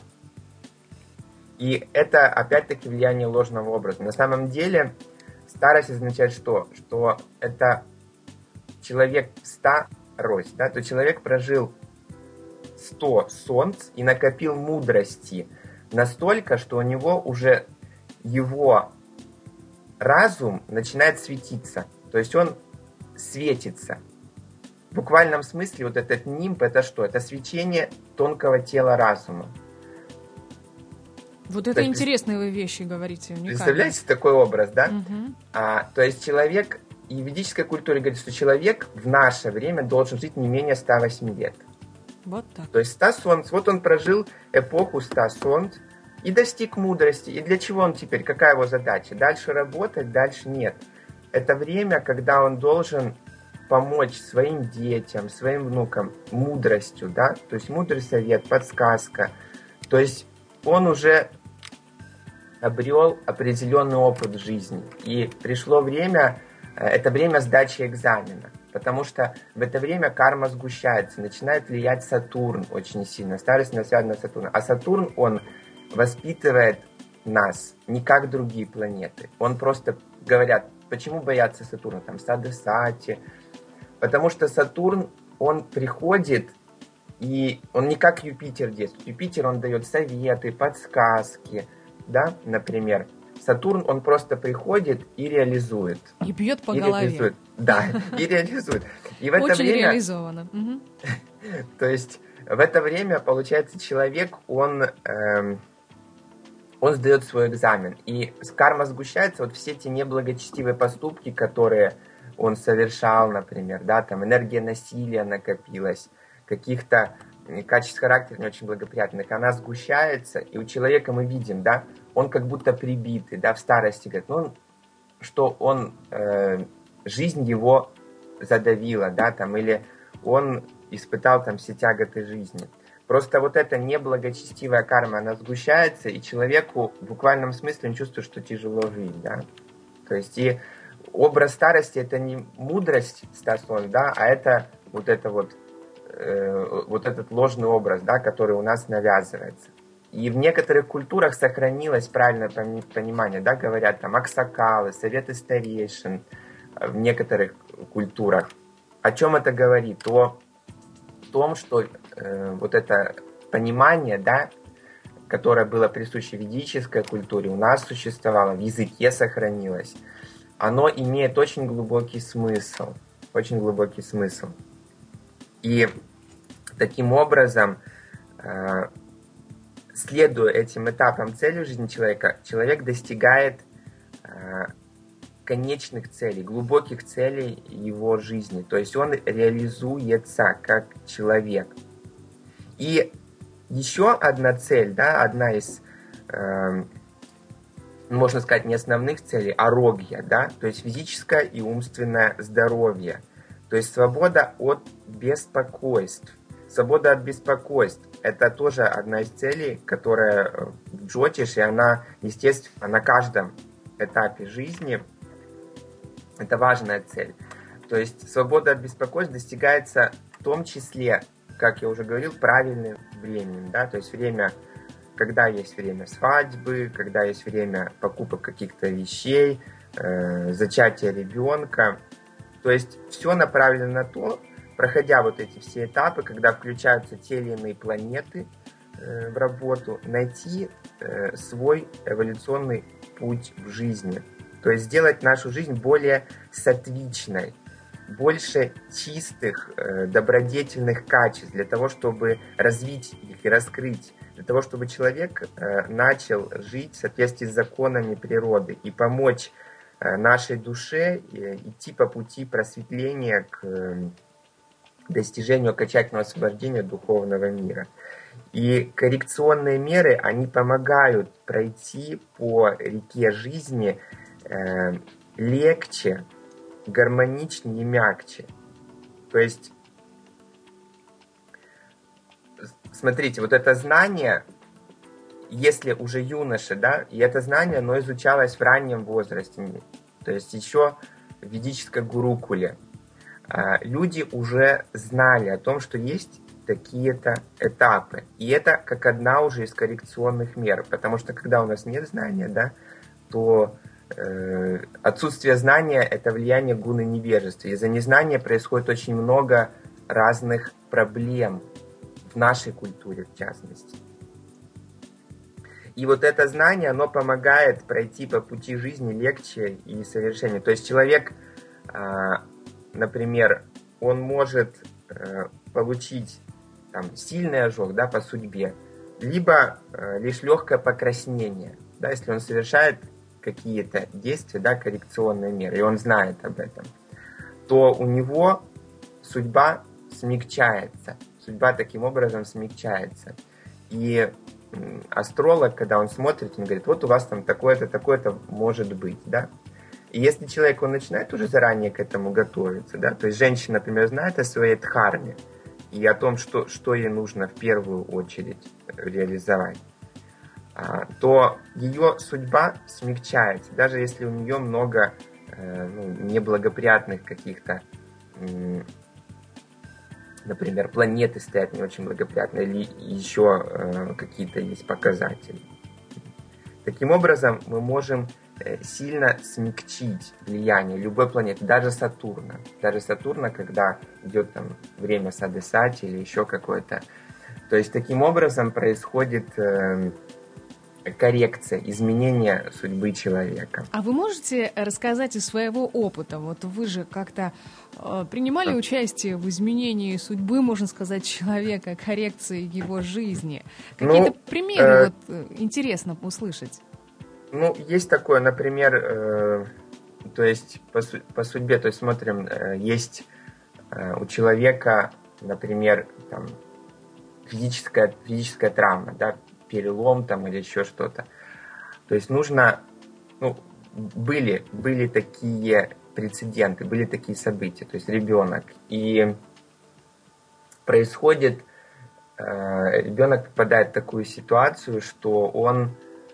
И это, опять-таки, влияние ложного образа. На самом деле, старость означает что? Что это человек старость, да? То человек прожил 100 солнц и накопил мудрости настолько, что у него уже его разум начинает светиться. То есть он светится. В буквальном смысле вот этот нимб, это что? Это свечение тонкого тела разума. Вот это интересные вы вещи говорите. Уникально. Представляете такой образ, да? Угу. То есть человек, и в ведической культуре говорит, что человек в наше время должен жить не менее 108 лет. Вот так. То есть 100 солнц, вот он прожил эпоху 100 солнц и достиг мудрости. И для чего он теперь? Какая его задача? Дальше работать? Дальше нет. Это время, когда он должен помочь своим детям, своим внукам мудростью, да? То есть мудрый совет, подсказка. То есть он уже обрел определенный опыт в жизни. И пришло время, это время сдачи экзамена. Потому что в это время карма сгущается, начинает влиять Сатурн очень сильно. Старость связана с Сатурном. А Сатурн, он воспитывает нас не как другие планеты. Он просто, говорят, почему боятся Сатурна? Сады-сати. Потому что Сатурн, он приходит, и он не как Юпитер действует. Юпитер, он дает советы, подсказки, да, например. Сатурн, он просто приходит и реализует. И бьет по голове. Реализует. Да, и реализует. И в это очень время, реализовано. Угу. То есть в это время, получается, человек, он сдает свой экзамен. И карма сгущается, вот все те неблагочестивые поступки, которые он совершал, например, да, энергия насилия накопилась, каких-то качеств характера не очень благоприятных, она сгущается, и у человека мы видим, да, он как будто прибитый, да, в старости, говорит, жизнь его задавила, да, или он испытал все тяготы жизни. Просто вот эта неблагочестивая карма, она сгущается, и человеку в буквальном смысле он чувствует, что тяжело жить, да. То есть и образ старости — это не мудрость, Стасон, да, а это вот этот ложный образ, да, который у нас навязывается. И в некоторых культурах сохранилось правильное понимание, да, говорят аксакалы, советы старейшин в некоторых культурах. О чем это говорит? О том, что вот это понимание, да, которое было присуще ведической культуре, у нас существовало, в языке сохранилось, оно имеет очень глубокий смысл. Очень глубокий смысл. И таким образом, следуя этим этапам цели в жизни человека, человек достигает конечных целей, глубоких целей его жизни. То есть он реализуется как человек. И еще одна цель, да, одна из, можно сказать, не основных целей, арогья, да, то есть физическое и умственное здоровье. То есть свобода от беспокойств. Свобода от беспокойств – это тоже одна из целей, которая в Джотише, она, естественно, на каждом этапе жизни – это важная цель. То есть свобода от беспокойств достигается в том числе, как я уже говорил, правильным временем, да, то есть время, когда есть время свадьбы, когда есть время покупок каких-то вещей, зачатия ребенка. То есть все направлено на то, проходя вот эти все этапы, когда включаются те или иные планеты в работу, найти свой эволюционный путь в жизни. То есть сделать нашу жизнь более саттвичной, больше чистых, добродетельных качеств для того, чтобы развить их и раскрыть, для того, чтобы человек начал жить в соответствии с законами природы и помочь нашей душе идти по пути просветления к достижению окончательного освобождения духовного мира. И коррекционные меры, они помогают пройти по реке жизни легче, гармоничнее и мягче. То есть, смотрите, вот это знание, если уже юноша, да, и это знание, оно изучалось в раннем возрасте, то есть еще в ведической гурукуле, люди уже знали о том, что есть такие-то этапы. И это как одна уже из коррекционных мер, потому что когда у нас нет знания, да, то отсутствие знания – это влияние гуны невежества. Из-за незнания происходит очень много разных проблем в нашей культуре, в частности. И вот это знание, оно помогает пройти по пути жизни легче и совершеннее. То есть человек, например, он может получить там сильный ожог, да, по судьбе, либо лишь легкое покраснение, да, если он совершает какие-то действия, да, коррекционные меры, и он знает об этом, то у него судьба смягчается. Судьба таким образом смягчается. И астролог, когда он смотрит, он говорит, вот у вас там такое-то, такое-то может быть, да. И если человек, он начинает уже заранее к этому готовиться, да, то есть женщина, например, знает о своей дхарме и о том, что ей нужно в первую очередь реализовать, то ее судьба смягчается, даже если у нее много неблагоприятных каких-то, например, планеты стоят не очень благоприятно, или еще какие-то есть показатели. Таким образом, мы можем сильно смягчить влияние любой планеты, даже Сатурна. Даже Сатурна, когда идет там время Садесати или еще какое-то. То есть, таким образом происходит коррекция, изменение судьбы человека. А вы можете рассказать из своего опыта? Вот вы же как-то принимали участие в изменении судьбы, можно сказать, человека, коррекции его жизни. Какие-то примеры интересно услышать? Есть такое, например, то есть по судьбе, то есть смотрим, есть у человека, например, там, физическая травма, да, перелом там или еще что-то. То есть нужно, были такие прецеденты, были такие события, то есть ребенок, и происходит, ребенок попадает в такую ситуацию, что он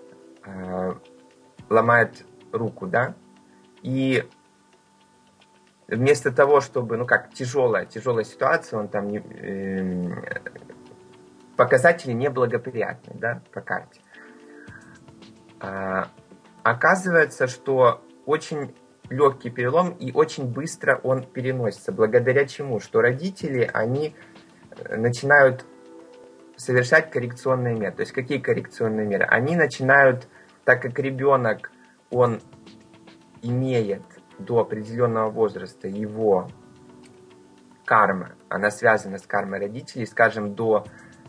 ломает руку, да, и вместо того, чтобы, тяжелая ситуация, он там показатели неблагоприятные, да, по карте. Оказывается, что очень легкий перелом и очень быстро он переносится. Благодаря чему? Что родители, они начинают совершать коррекционные меры. То есть какие коррекционные меры? Они начинают, так как ребенок, он имеет до определенного возраста, его карма, она связана с кармой родителей, скажем, до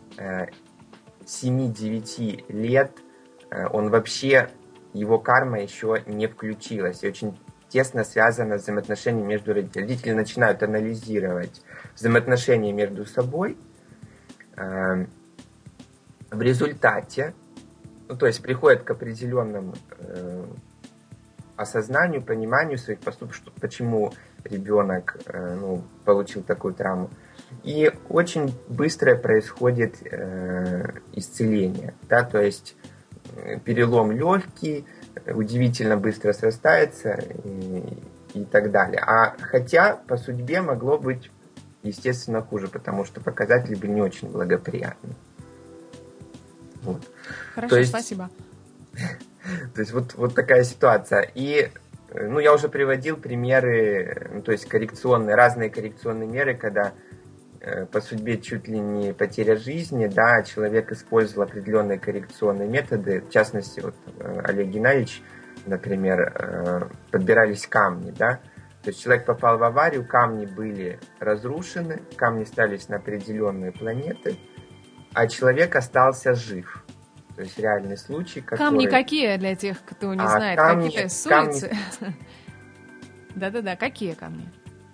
7-9 лет он вообще, его карма еще не включилась. И очень тесно связано с взаимоотношениями между родителями. Родители начинают анализировать взаимоотношения между собой. В результате, то есть приходят к определенному осознанию, пониманию своих поступков, почему ребенок получил такую травму. И очень быстро происходит исцеление. Да, то есть перелом легкий, удивительно быстро срастается, и так далее. А хотя по судьбе могло быть, естественно, хуже, потому что показатели были не очень благоприятны. Вот. Хорошо, спасибо. То есть вот такая ситуация. И я уже приводил примеры, то есть разные коррекционные меры, когда по судьбе чуть ли не потеря жизни, да, человек использовал определенные коррекционные методы. В частности, вот Олег Геннадьевич, например, подбирались камни, да. То есть человек попал в аварию, камни были разрушены, камни ставились на определенные планеты, а человек остался жив. То есть реальный случай, который... Камни какие для тех, кто не знает? Какие-то с улицы? Да-да-да, какие камни?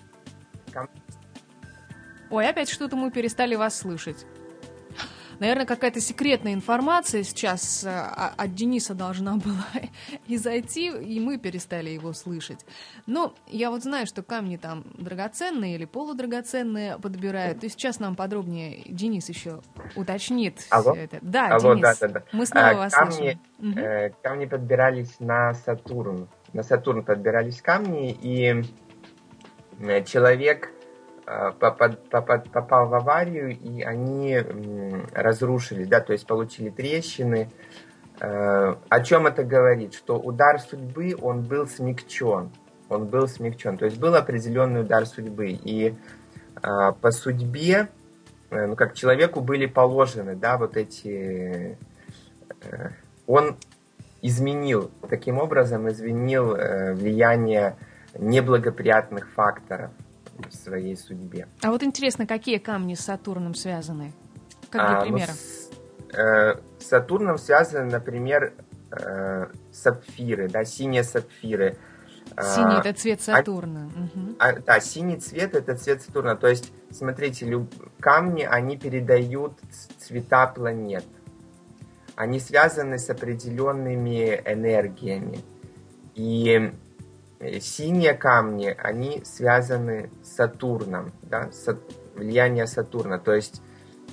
Ой, опять что-то мы перестали вас слышать. Наверное, какая-то секретная информация сейчас от Дениса должна была и зайти, и мы перестали его слышать. Но я вот знаю, что камни там драгоценные или полудрагоценные подбирают. И сейчас нам подробнее Денис еще уточнит все это. Да, Денис, да. Мы снова вас слышим. Камни подбирались на Сатурн. На Сатурн подбирались камни, и человек попал в аварию, и они разрушились, да, то есть получили трещины. О чем это говорит? Что удар судьбы, он был смягчен. То есть был определенный удар судьбы. И по судьбе, как человеку были положены, да, вот эти... Он таким образом изменил влияние неблагоприятных факторов в своей судьбе. А вот интересно, какие камни с Сатурном связаны? Какие примеры? С Сатурном связаны, например, сапфиры, да, синие сапфиры. Синий – это цвет Сатурна. Да, синий цвет – это цвет Сатурна. То есть, смотрите, камни, они передают цвета планет. Они связаны с определенными энергиями. И синие камни, они связаны с Сатурном, да, влияние Сатурна. То есть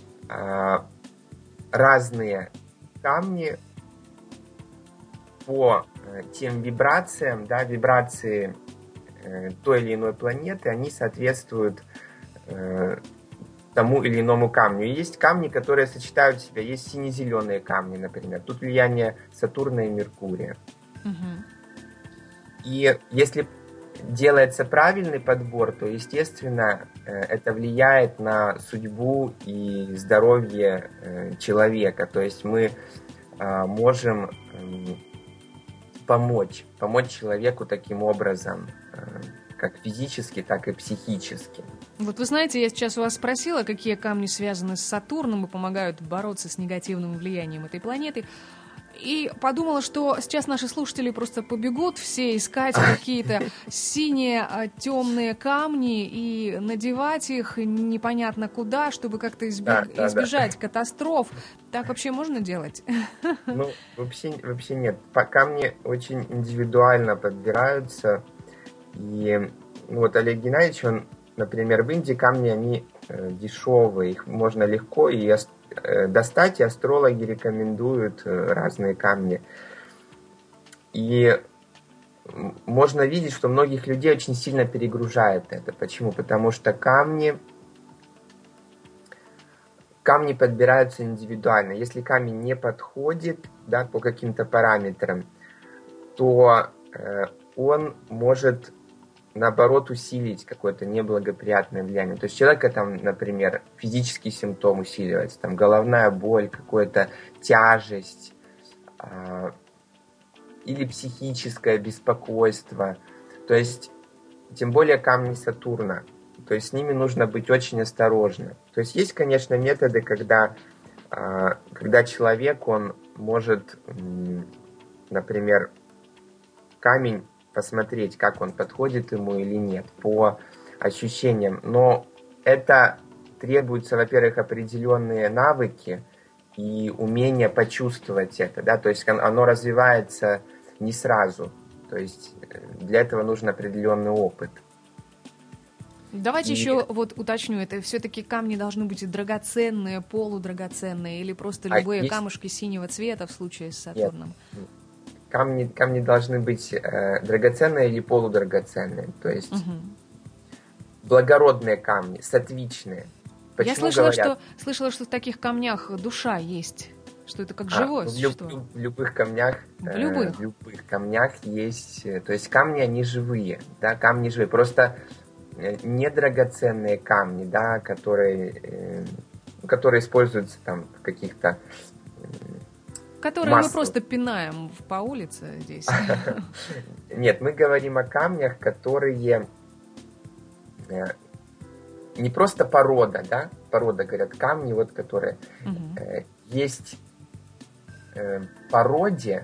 разные камни по тем вибрациям, да, вибрации той или иной планеты, они соответствуют тому или иному камню. И есть камни, которые сочетают в себя. Есть сине-зеленые камни, например. Тут влияние Сатурна и Меркурия. И если делается правильный подбор, то, естественно, это влияет на судьбу и здоровье человека. То есть мы можем помочь человеку таким образом, как физически, так и психически. Вот вы знаете, я сейчас у вас спросила, какие камни связаны с Сатурном и помогают бороться с негативным влиянием этой планеты. И подумала, что сейчас наши слушатели просто побегут все искать какие-то синие темные камни и надевать их непонятно куда, чтобы как-то избежать катастроф. Так вообще можно делать? Вообще нет. Камни очень индивидуально подбираются. И вот Олег Геннадьевич, он, например, в Индии камни, они дешевые, их можно легко достать, и астрологи рекомендуют разные камни. И можно видеть, что многих людей очень сильно перегружает это. Почему? Потому что камни подбираются индивидуально. Если камень не подходит, да, по каким-то параметрам, то он может, наоборот, усилить какое-то неблагоприятное влияние. То есть у человека там, например, физический симптом усиливается, там головная боль, какая-то тяжесть или психическое беспокойство. То есть, тем более камни Сатурна. То есть с ними нужно быть очень осторожным. То есть есть, конечно, методы, когда человек, он может, например, камень посмотреть, как он подходит ему или нет, по ощущениям. Но это требуется, во-первых, определенные навыки и умение почувствовать это, да, то есть оно развивается не сразу, то есть для этого нужен определенный опыт. Давайте еще вот уточню, это все-таки камни должны быть драгоценные, полудрагоценные или просто любые камушки синего цвета в случае с Сатурном? камни должны быть драгоценные или полудрагоценные, то есть благородные камни, сатвичные. Я слышала, что в таких камнях душа есть, что это как живое существо. В любых камнях, в любых камнях есть, то есть камни, они живые, да, камни живые, просто недрагоценные камни, да, которые используются там в каких-то которые мы просто пинаем по улице здесь. Нет, мы говорим о камнях, которые не просто порода, да, порода, говорят, камни, вот, которые есть в породе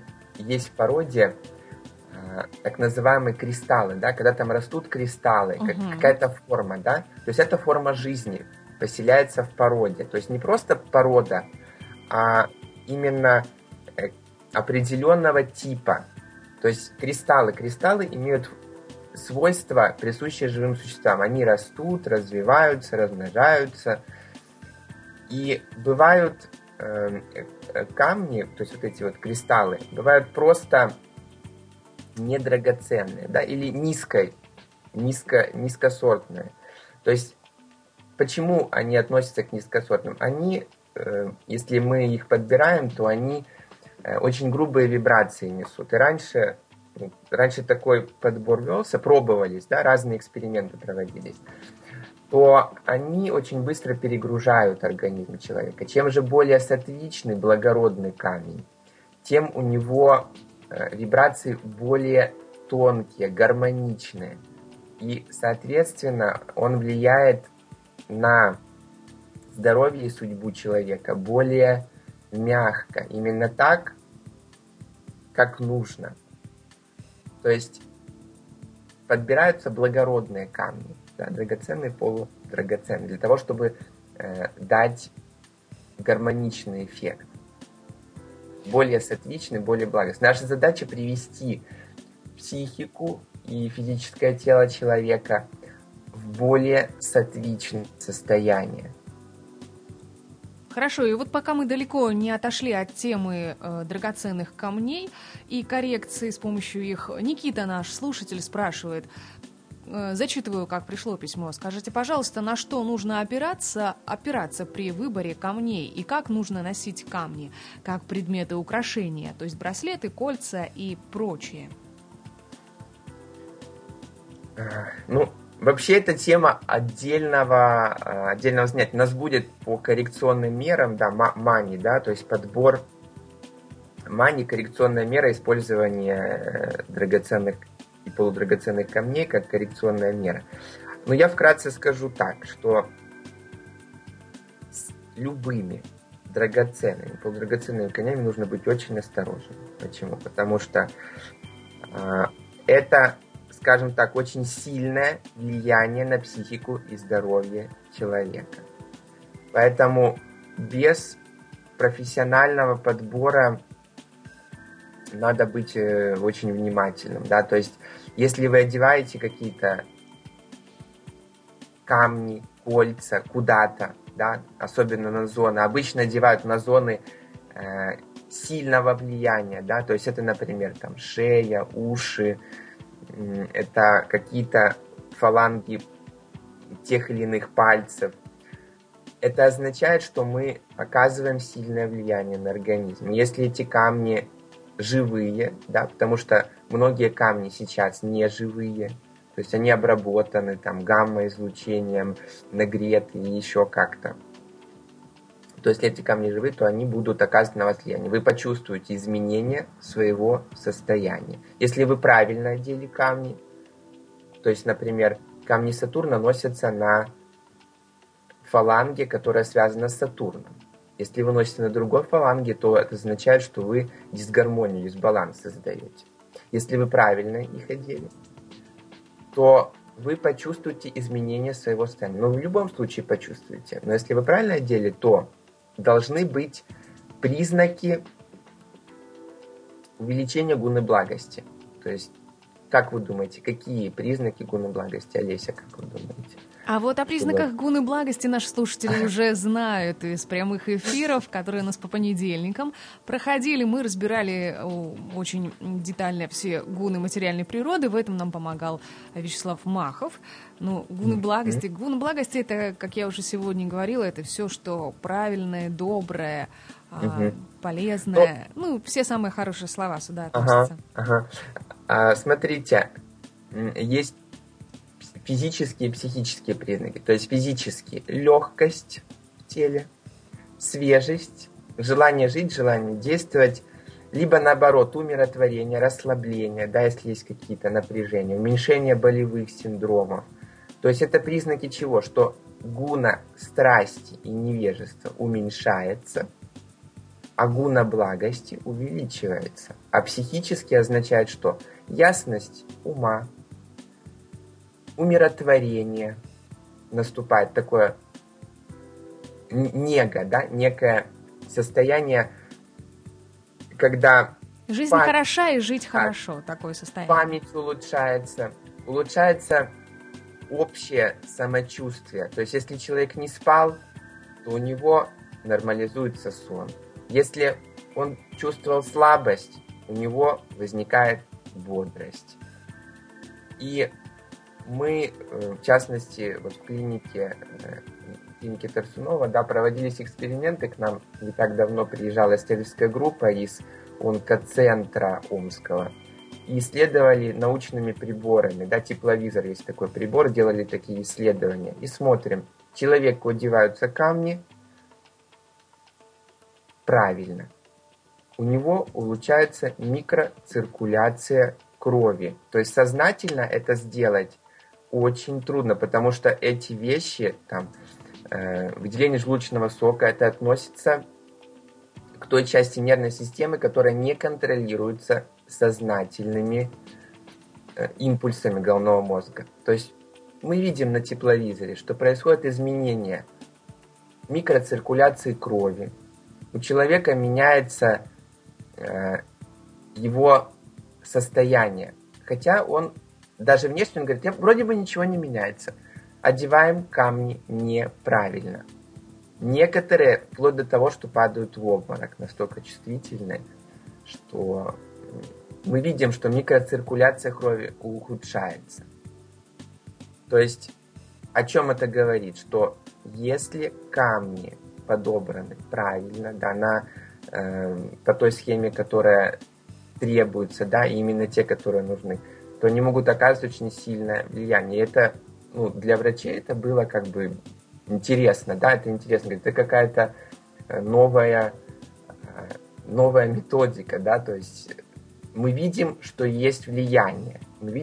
так называемые кристаллы, да, когда там растут кристаллы, какая-то форма, да, то есть эта форма жизни поселяется в породе, то есть не просто порода, а именно определенного типа, то есть кристаллы имеют свойства, присущие живым существам, они растут, развиваются, размножаются, и бывают камни, то есть вот эти вот кристаллы, бывают просто недрагоценные, да, или низкосортные. То есть почему они относятся к низкосортным? Они, если мы их подбираем, то они очень грубые вибрации несут. И раньше такой подбор велся, пробовались, да, разные эксперименты проводились, то они очень быстро перегружают организм человека. Чем же более сатвичный, благородный камень, тем у него вибрации более тонкие, гармоничные. И, соответственно, он влияет на здоровье и судьбу человека более мягко. Именно так, как нужно. То есть подбираются благородные камни, да, драгоценные, полудрагоценные, для того, чтобы дать гармоничный эффект. Более сатвичный, более благостный. Наша задача привести психику и физическое тело человека в более сатвичное состояние. Хорошо, и вот пока мы далеко не отошли от темы драгоценных камней и коррекции с помощью их, Никита, наш слушатель, спрашивает, зачитываю, как пришло письмо, скажите, пожалуйста, на что нужно опираться при выборе камней и как нужно носить камни, как предметы украшения, то есть браслеты, кольца и прочее? Вообще, эта тема отдельного занятия. У нас будет по коррекционным мерам, да, мани, да, то есть подбор мани, коррекционная мера использования драгоценных и полудрагоценных камней как коррекционная мера. Но я вкратце скажу так, что с любыми драгоценными, полудрагоценными камнями нужно быть очень осторожным. Почему? Потому что это, скажем так, очень сильное влияние на психику и здоровье человека. Поэтому без профессионального подбора надо быть очень внимательным. Да? То есть, если вы одеваете какие-то камни, кольца куда-то, да, особенно на зоны, обычно одевают на зоны сильного влияния, да, то есть это, например, там шея, уши, это какие-то фаланги тех или иных пальцев. Это означает, что мы оказываем сильное влияние на организм. Если эти камни живые, да, потому что многие камни сейчас не живые, то есть они обработаны там гамма-излучением, нагреты и еще как-то. То есть если эти камни живые, то они будут оказывать на вас влияние. Вы почувствуете изменение своего состояния. Если вы правильно одели камни, то есть, например, камни Сатурна носятся на фаланге, которая связана с Сатурном. Если вы носите на другой фаланге, то это означает, что вы дисгармонию, дисбаланс создаете. Если вы правильно их одели, то вы почувствуете изменение своего состояния. Но в любом случае почувствуете. Но если вы правильно одели, то должны быть признаки увеличения гуны благости. То есть, как вы думаете, какие признаки гуны благости, Олеся, как вы думаете? А вот о признаках гуны благости наши слушатели уже знают из прямых эфиров, которые у нас по понедельникам проходили. Мы разбирали очень детально все гуны материальной природы. В этом нам помогал Вячеслав Махов. Ну, гуны благости. Гуны благости — это, как я уже сегодня говорила, это все, что правильное, доброе, полезное. Ну, все самые хорошие слова сюда относятся. Смотрите, есть физические и психические признаки. То есть физически легкость в теле, свежесть, желание жить, желание действовать, либо наоборот умиротворение, расслабление, да, если есть какие-то напряжения, уменьшение болевых синдромов. То есть это признаки чего? Что гуна страсти и невежества уменьшается, а гуна благости увеличивается. А психически означает что? Ясность ума, умиротворение наступает, такое нега, да, некое состояние, когда жизнь хороша и жить хорошо, такое состояние. Память улучшается общее самочувствие. То есть, если человек не спал, то у него нормализуется сон. Если он чувствовал слабость, у него возникает бодрость. И мы, в частности, вот в клинике Тарсунова, да, проводились эксперименты. К нам не так давно приезжала исследовательская группа из онкоцентра Омского. И исследовали научными приборами. Да, тепловизор есть такой прибор, делали такие исследования. И смотрим, человеку одеваются камни правильно. У него улучшается микроциркуляция крови. То есть сознательно это сделать очень трудно, потому что эти вещи, там, выделение желудочного сока, это относится к той части нервной системы, которая не контролируется сознательными импульсами головного мозга. То есть мы видим на тепловизоре, что происходит изменение микроциркуляции крови. У человека меняется его состояние. Хотя он даже внешне он говорит, вроде бы ничего не меняется. Одеваем камни неправильно. Некоторые, вплоть до того, что падают в обморок, настолько чувствительны, что мы видим, что микроциркуляция крови ухудшается. То есть, о чем это говорит? Что если камни подобраны правильно, да, по той схеме, которая требуется, да, и именно те, которые нужны, то они могут оказывать очень сильное влияние. И это, для врачей это было как бы интересно, да, это интересно. Это какая-то новая методика, да, то есть мы видим, что есть влияние.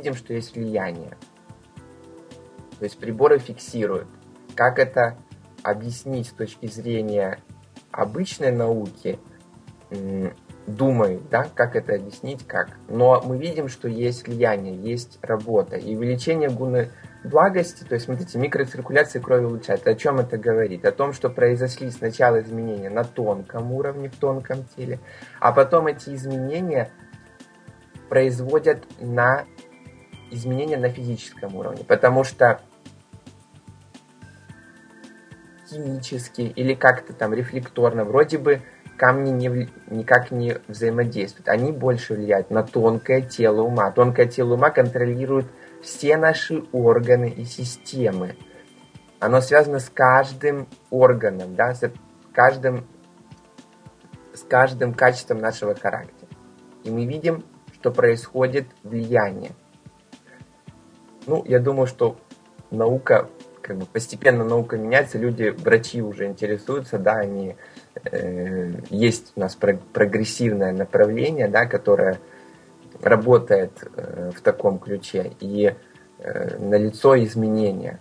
То есть приборы фиксируют. Как это объяснить с точки зрения обычной науки, думаю, да, как это объяснить, как. Но мы видим, что есть влияние, есть работа. И увеличение гуны благости, то есть, смотрите, микроциркуляция крови улучшается. О чем это говорит? О том, что произошли сначала изменения на тонком уровне, в тонком теле, а потом эти изменения производят изменения на физическом уровне. Потому что химически или как-то там рефлекторно, вроде бы камни никак не взаимодействуют. Они больше влияют на тонкое тело ума. Тонкое тело ума контролирует все наши органы и системы. Оно связано с каждым органом, да, с каждым качеством нашего характера. И мы видим, что происходит влияние. Я думаю, что наука, постепенно наука меняется, врачи уже интересуются, да, есть у нас прогрессивное направление, да, которое работает в таком ключе, и налицо изменения.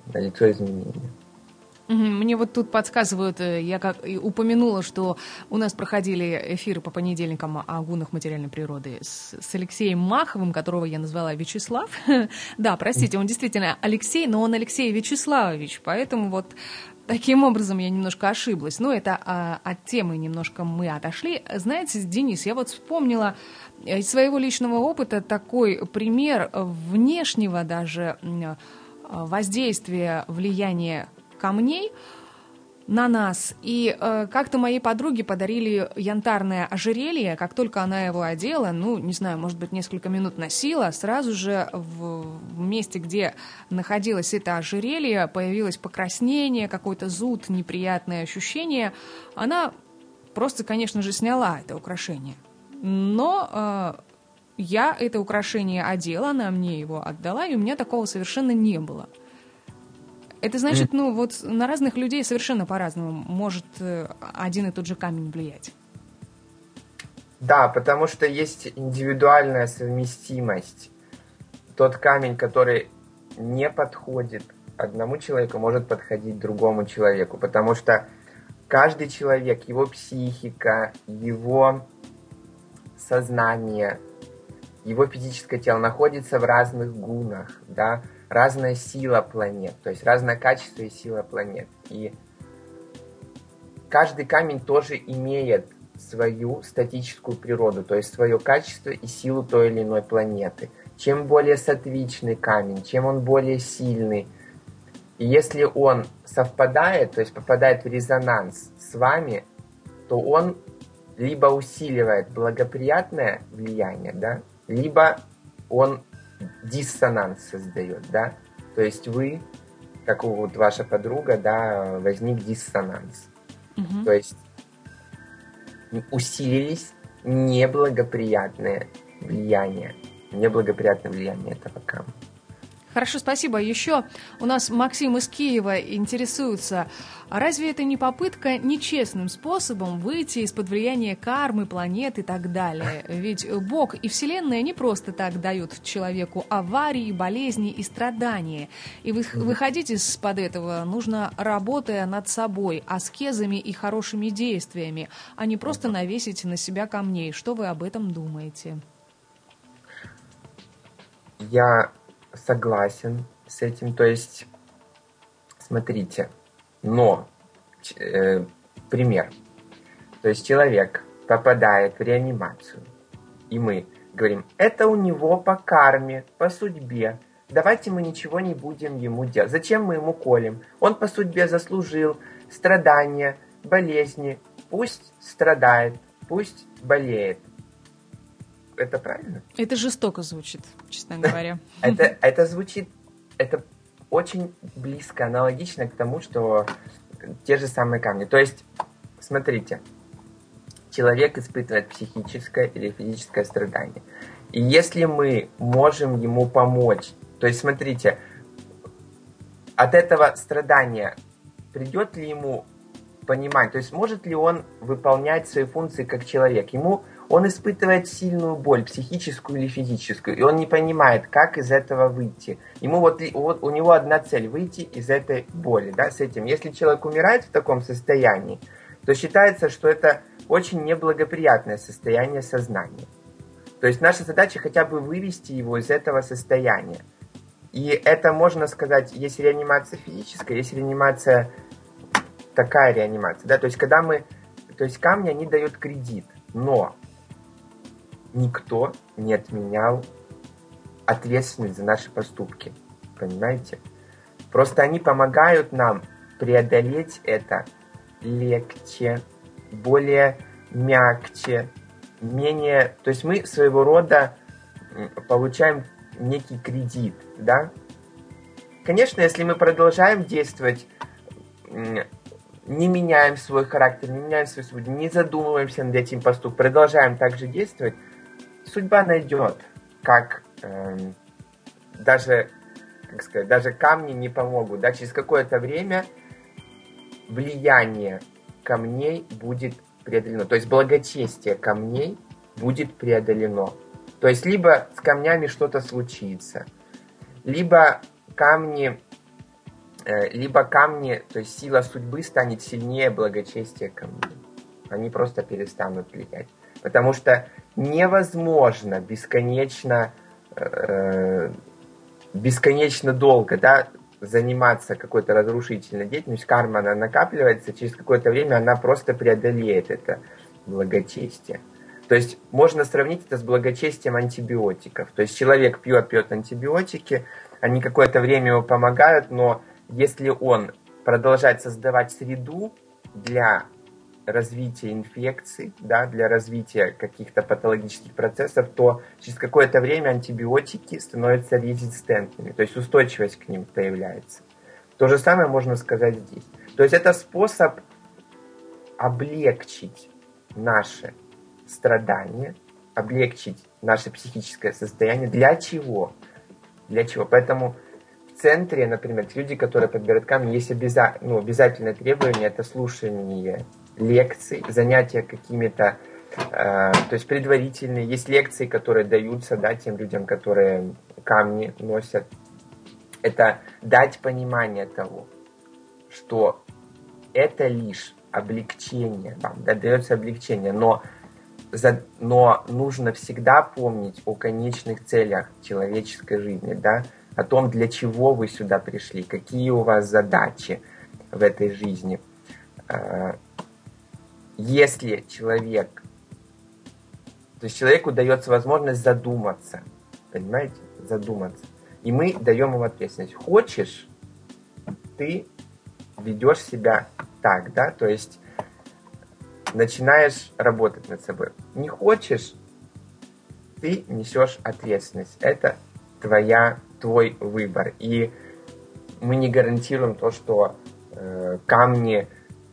Мне вот тут подсказывают, я как и упомянула, что у нас проходили эфиры по понедельникам о гунах материальной природы с Алексеем Маховым, которого я назвала Вячеслав. Да, простите, он действительно Алексей, но он Алексей Вячеславович, поэтому вот таким образом я немножко ошиблась. Но это от темы немножко мы отошли. Знаете, Денис, я вот вспомнила из своего личного опыта такой пример внешнего даже воздействие, влияние камней на нас. И как-то моей подруге подарили янтарное ожерелье. Как только она его одела, не знаю, может быть, несколько минут носила, сразу же в месте, где находилось это ожерелье, появилось покраснение, какой-то зуд, неприятное ощущение. Она просто, конечно же, сняла это украшение. Но я это украшение одела, она мне его отдала, и у меня такого совершенно не было. Это значит, на разных людей совершенно по-разному может один и тот же камень влиять. Да, потому что есть индивидуальная совместимость. Тот камень, который не подходит одному человеку, может подходить другому человеку, потому что каждый человек, его психика, его сознание, его физическое тело находится в разных гунах, да, разная сила планет, то есть разное качество и сила планет. И каждый камень тоже имеет свою статическую природу, то есть свое качество и силу той или иной планеты. Чем более сатвичный камень, чем он более сильный, и если он совпадает, то есть попадает в резонанс с вами, то он либо усиливает благоприятное влияние, да, либо он диссонанс создает, да, то есть вы, как вот ваша подруга, да, возник диссонанс, то есть усилились неблагоприятное влияние этого камня. Хорошо, спасибо. Еще у нас Максим из Киева интересуется, а разве это не попытка нечестным способом выйти из-под влияния кармы, планет и так далее? Ведь Бог и Вселенная не просто так дают человеку аварии, болезни и страдания. И выходить из-под этого нужно, работая над собой, аскезами и хорошими действиями, а не просто навесить на себя камней. Что вы об этом думаете? Я согласен с этим, то есть, смотрите, пример, то есть человек попадает в реанимацию, и мы говорим, это у него по карме, по судьбе, давайте мы ничего не будем ему делать, зачем мы ему колем, он по судьбе заслужил страдания, болезни, пусть страдает, пусть болеет. Это правильно? Это жестоко звучит, честно говоря. Это звучит, это очень близко, аналогично к тому, что те же самые камни. То есть, смотрите, человек испытывает психическое или физическое страдание. И если мы можем ему помочь, то есть, смотрите, от этого страдания придет ли ему понимание, то есть, может ли он выполнять свои функции как человек? Он испытывает сильную боль, психическую или физическую, и он не понимает, как из этого выйти. У него одна цель – выйти из этой боли, да, с этим. Если человек умирает в таком состоянии, то считается, что это очень неблагоприятное состояние сознания. То есть наша задача хотя бы вывести его из этого состояния. И это, можно сказать, есть реанимация физическая, есть реанимация, такая реанимация, да, то есть камни, они дают кредит, но никто не отменял ответственность за наши поступки. Понимаете? Просто они помогают нам преодолеть это легче, более мягче, менее... То есть мы своего рода получаем некий кредит, да? Конечно, если мы продолжаем действовать, не меняем свой характер, не меняем свою судьбу, не задумываемся над этим поступком, продолжаем также действовать, судьба найдет, как даже камни не помогут. Да? Через какое-то время влияние камней будет преодолено. То есть благочестие камней будет преодолено. То есть либо с камнями что-то случится, либо камни, то есть сила судьбы станет сильнее благочестия камней. Они просто перестанут влиять. Потому что невозможно бесконечно долго, да, заниматься какой-то разрушительной деятельностью. Карма, она накапливается, через какое-то время она просто преодолеет это благочестие. То есть можно сравнить это с благочестием антибиотиков. То есть человек пьет антибиотики, они какое-то время ему помогают, но если он продолжает создавать среду для развития инфекций, да, для развития каких-то патологических процессов, то через какое-то время антибиотики становятся резистентными, то есть устойчивость к ним появляется. То же самое можно сказать здесь. То есть это способ облегчить наши страдания, облегчить наше психическое состояние. Для чего? Для чего? Поэтому в центре, например, люди, которые подбирают камни, есть обязательное требование, это слушание лекций, занятия какими-то, то есть предварительные. Есть лекции, которые даются, да, тем людям, которые камни носят. Это дать понимание того, что это лишь облегчение, вам, да, дается облегчение, но нужно всегда помнить о конечных целях человеческой жизни, да, о том, для чего вы сюда пришли, какие у вас задачи в этой жизни. Если человеку дается возможность задуматься, понимаете, задуматься, и мы даем ему ответственность. Хочешь, ты ведешь себя так, да, то есть начинаешь работать над собой. Не хочешь, ты несешь ответственность. Это твой выбор. И мы не гарантируем то, что камни,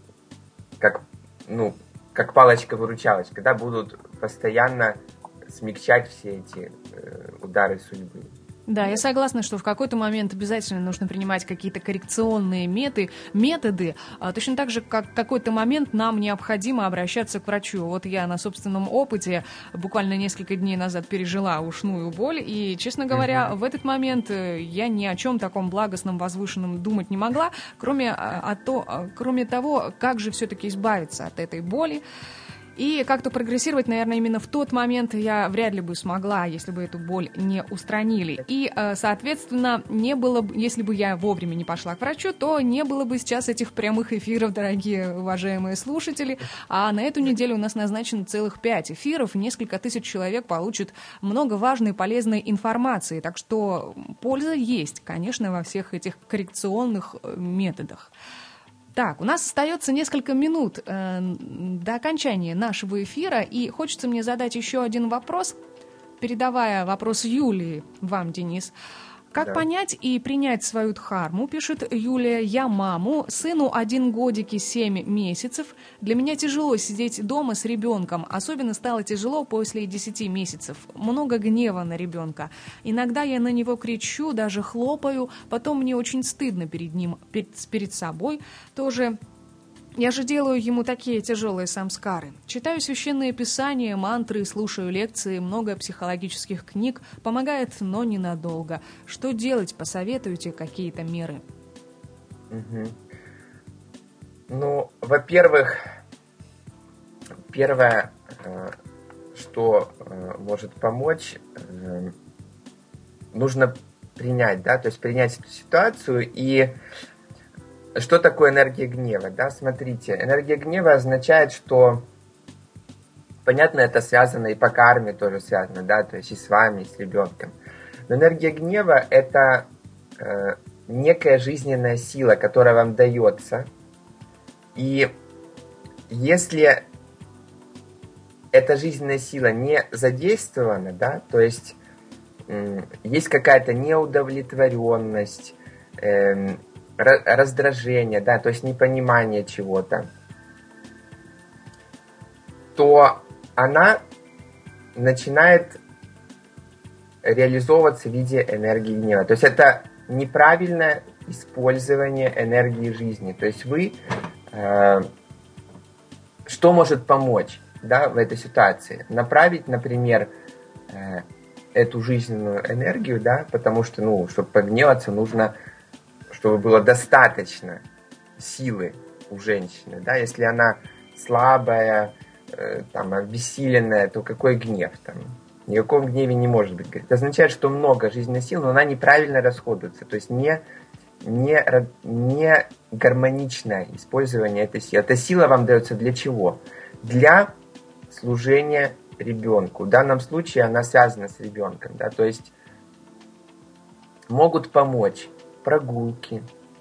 как палочка-выручалочка, да, будут постоянно смягчать все эти удары судьбы. Да, я согласна, что в какой-то момент обязательно нужно принимать какие-то коррекционные методы. Точно так же, как в какой-то момент нам необходимо обращаться к врачу. Вот я на собственном опыте буквально несколько дней назад пережила ушную боль, и, честно говоря, в этот момент я ни о чем таком благостном, возвышенном думать не могла, кроме того, как же все-таки избавиться от этой боли. И как-то прогрессировать, наверное, именно в тот момент я вряд ли бы смогла, если бы эту боль не устранили. И, соответственно, если бы я вовремя не пошла к врачу, то не было бы сейчас этих прямых эфиров, дорогие уважаемые слушатели. А на эту неделю у нас назначено целых 5 эфиров, несколько тысяч человек получат много важной и полезной информации. Так что польза есть, конечно, во всех этих коррекционных методах. Так, у нас остается несколько минут до окончания нашего эфира, и хочется мне задать еще один вопрос, передавая вопрос Юлии вам, Денис. Как понять и принять свою дхарму, пишет Юлия, я маму, сыну 1 годик и 7 месяцев. Для меня тяжело сидеть дома с ребенком, особенно стало тяжело после 10 месяцев. Много гнева на ребенка. Иногда я на него кричу, даже хлопаю, потом мне очень стыдно перед ним, перед собой тоже. Я же делаю ему такие тяжелые самскары. Читаю священные писания, мантры, слушаю лекции, много психологических книг. Помогает, но ненадолго. Что делать? Посоветуйте какие-то меры. Ну, во-первых, первое, что может помочь, нужно принять, да, то есть принять эту ситуацию. И что такое энергия гнева? Да? Смотрите, энергия гнева означает, что, понятно, это связано и по карме тоже связано, да, то есть и с вами, и с ребенком. Но энергия гнева – это некая жизненная сила, которая вам дается. И если эта жизненная сила не задействована, да, то есть есть какая-то неудовлетворенность, раздражение, да, то есть непонимание чего-то, то она начинает реализовываться в виде энергии гнева. То есть это неправильное использование энергии жизни. То есть вы... что может помочь, да, в этой ситуации? Направить, например, эту жизненную энергию, да, потому что, чтобы погневаться, нужно, чтобы было достаточно силы у женщины, да, если она слабая, обессиленная, то какой гнев там? Ни о каком гневе не может быть. Это означает, что много жизненной силы, но она неправильно расходуется, то есть не гармоничное использование этой силы. Эта сила вам дается для чего? Для служения ребенку. В данном случае она связана с ребенком, да, то есть могут помочь прогулки,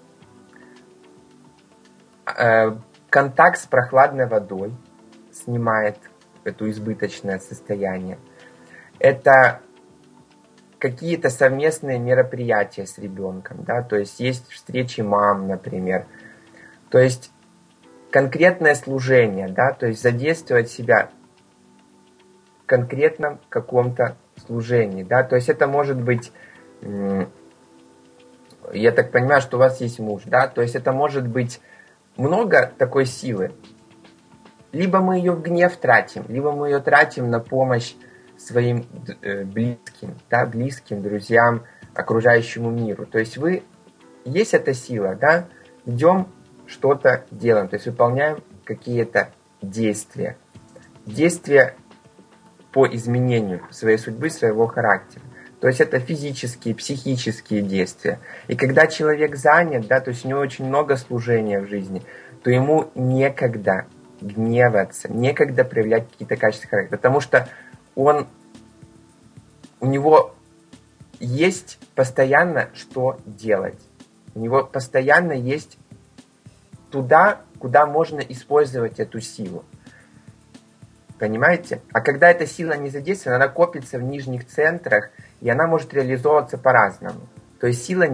контакт с прохладной водой снимает это избыточное состояние. Это какие-то совместные мероприятия с ребенком, да, то есть есть встречи мам, например. То есть конкретное служение, да, то есть задействовать себя в конкретном каком-то служении, да, то есть это может быть, я так понимаю, что у вас есть муж, да, то есть это может быть много такой силы. Либо мы ее в гнев тратим, либо мы ее тратим на помощь своим близким, да, близким, друзьям, окружающему миру. То есть есть эта сила, да, идем что-то делаем, то есть выполняем какие-то действия. Действия по изменению своей судьбы, своего характера. То есть это физические, психические действия. И когда человек занят, да, то есть у него очень много служения в жизни, то ему некогда гневаться, некогда проявлять какие-то качества характера, потому что у него есть постоянно что делать. У него постоянно есть туда, куда можно использовать эту силу. Понимаете? А когда эта сила не задействована, она копится в нижних центрах, и она может реализовываться по-разному. То есть сила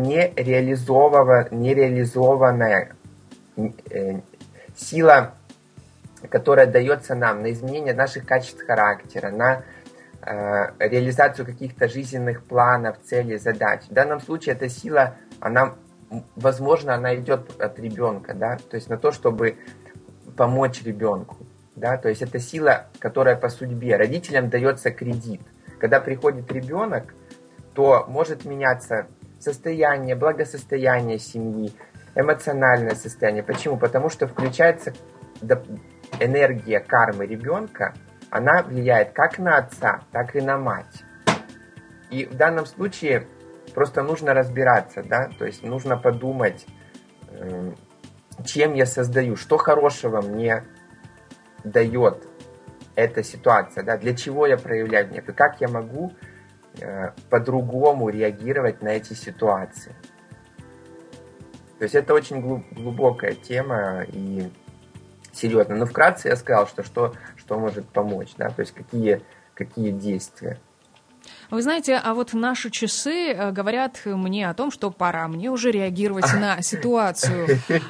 нереализованная, сила, которая дается нам на изменение наших качеств характера, на реализацию каких-то жизненных планов, целей, задач. В данном случае эта сила, возможно, она идет от ребенка, да, то есть на то, чтобы помочь ребенку, да, то есть это сила, которая по судьбе. Родителям дается кредит. Когда приходит ребенок, то может меняться состояние, благосостояние семьи, эмоциональное состояние. Почему? Потому что включается энергия кармы ребенка, она влияет как на отца, так и на мать. И в данном случае просто нужно разбираться, да, то есть нужно подумать, чем я создаю, что хорошего мне дает эта ситуация, да, для чего я проявляю гнев, и как я могу по-другому реагировать на эти ситуации. То есть это очень глубокая тема и серьезно. Но вкратце я сказал, что может помочь, да, то есть какие действия. Вы знаете, а вот наши часы говорят мне о том, что пора мне уже реагировать на ситуацию,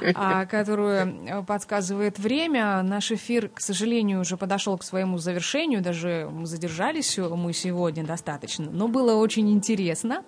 которую подсказывает время. Наш эфир, к сожалению, уже подошел к своему завершению, даже задержались мы сегодня достаточно, но было очень интересно.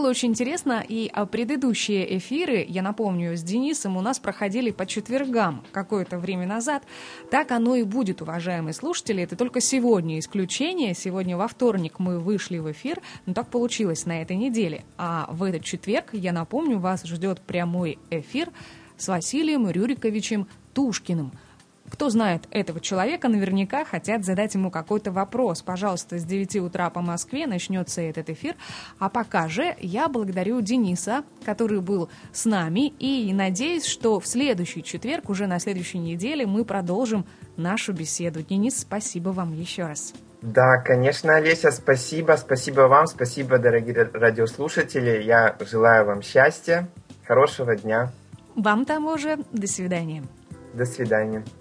И предыдущие эфиры, я напомню, с Денисом у нас проходили по четвергам какое-то время назад. Так оно и будет, уважаемые слушатели. Это только сегодня исключение. Сегодня во вторник мы вышли в эфир, но так получилось на этой неделе. А в этот четверг, я напомню, вас ждет прямой эфир с Василием Рюриковичем Тушкиным. Кто знает этого человека, наверняка хотят задать ему какой-то вопрос. Пожалуйста, с 9 утра по Москве начнется этот эфир. А пока же я благодарю Дениса, который был с нами, и надеюсь, что в следующий четверг, уже на следующей неделе, мы продолжим нашу беседу. Денис, спасибо вам еще раз. Да, конечно, Олеся, спасибо. Спасибо вам, спасибо, дорогие радиослушатели. Я желаю вам счастья, хорошего дня. Вам того же. До свидания. До свидания.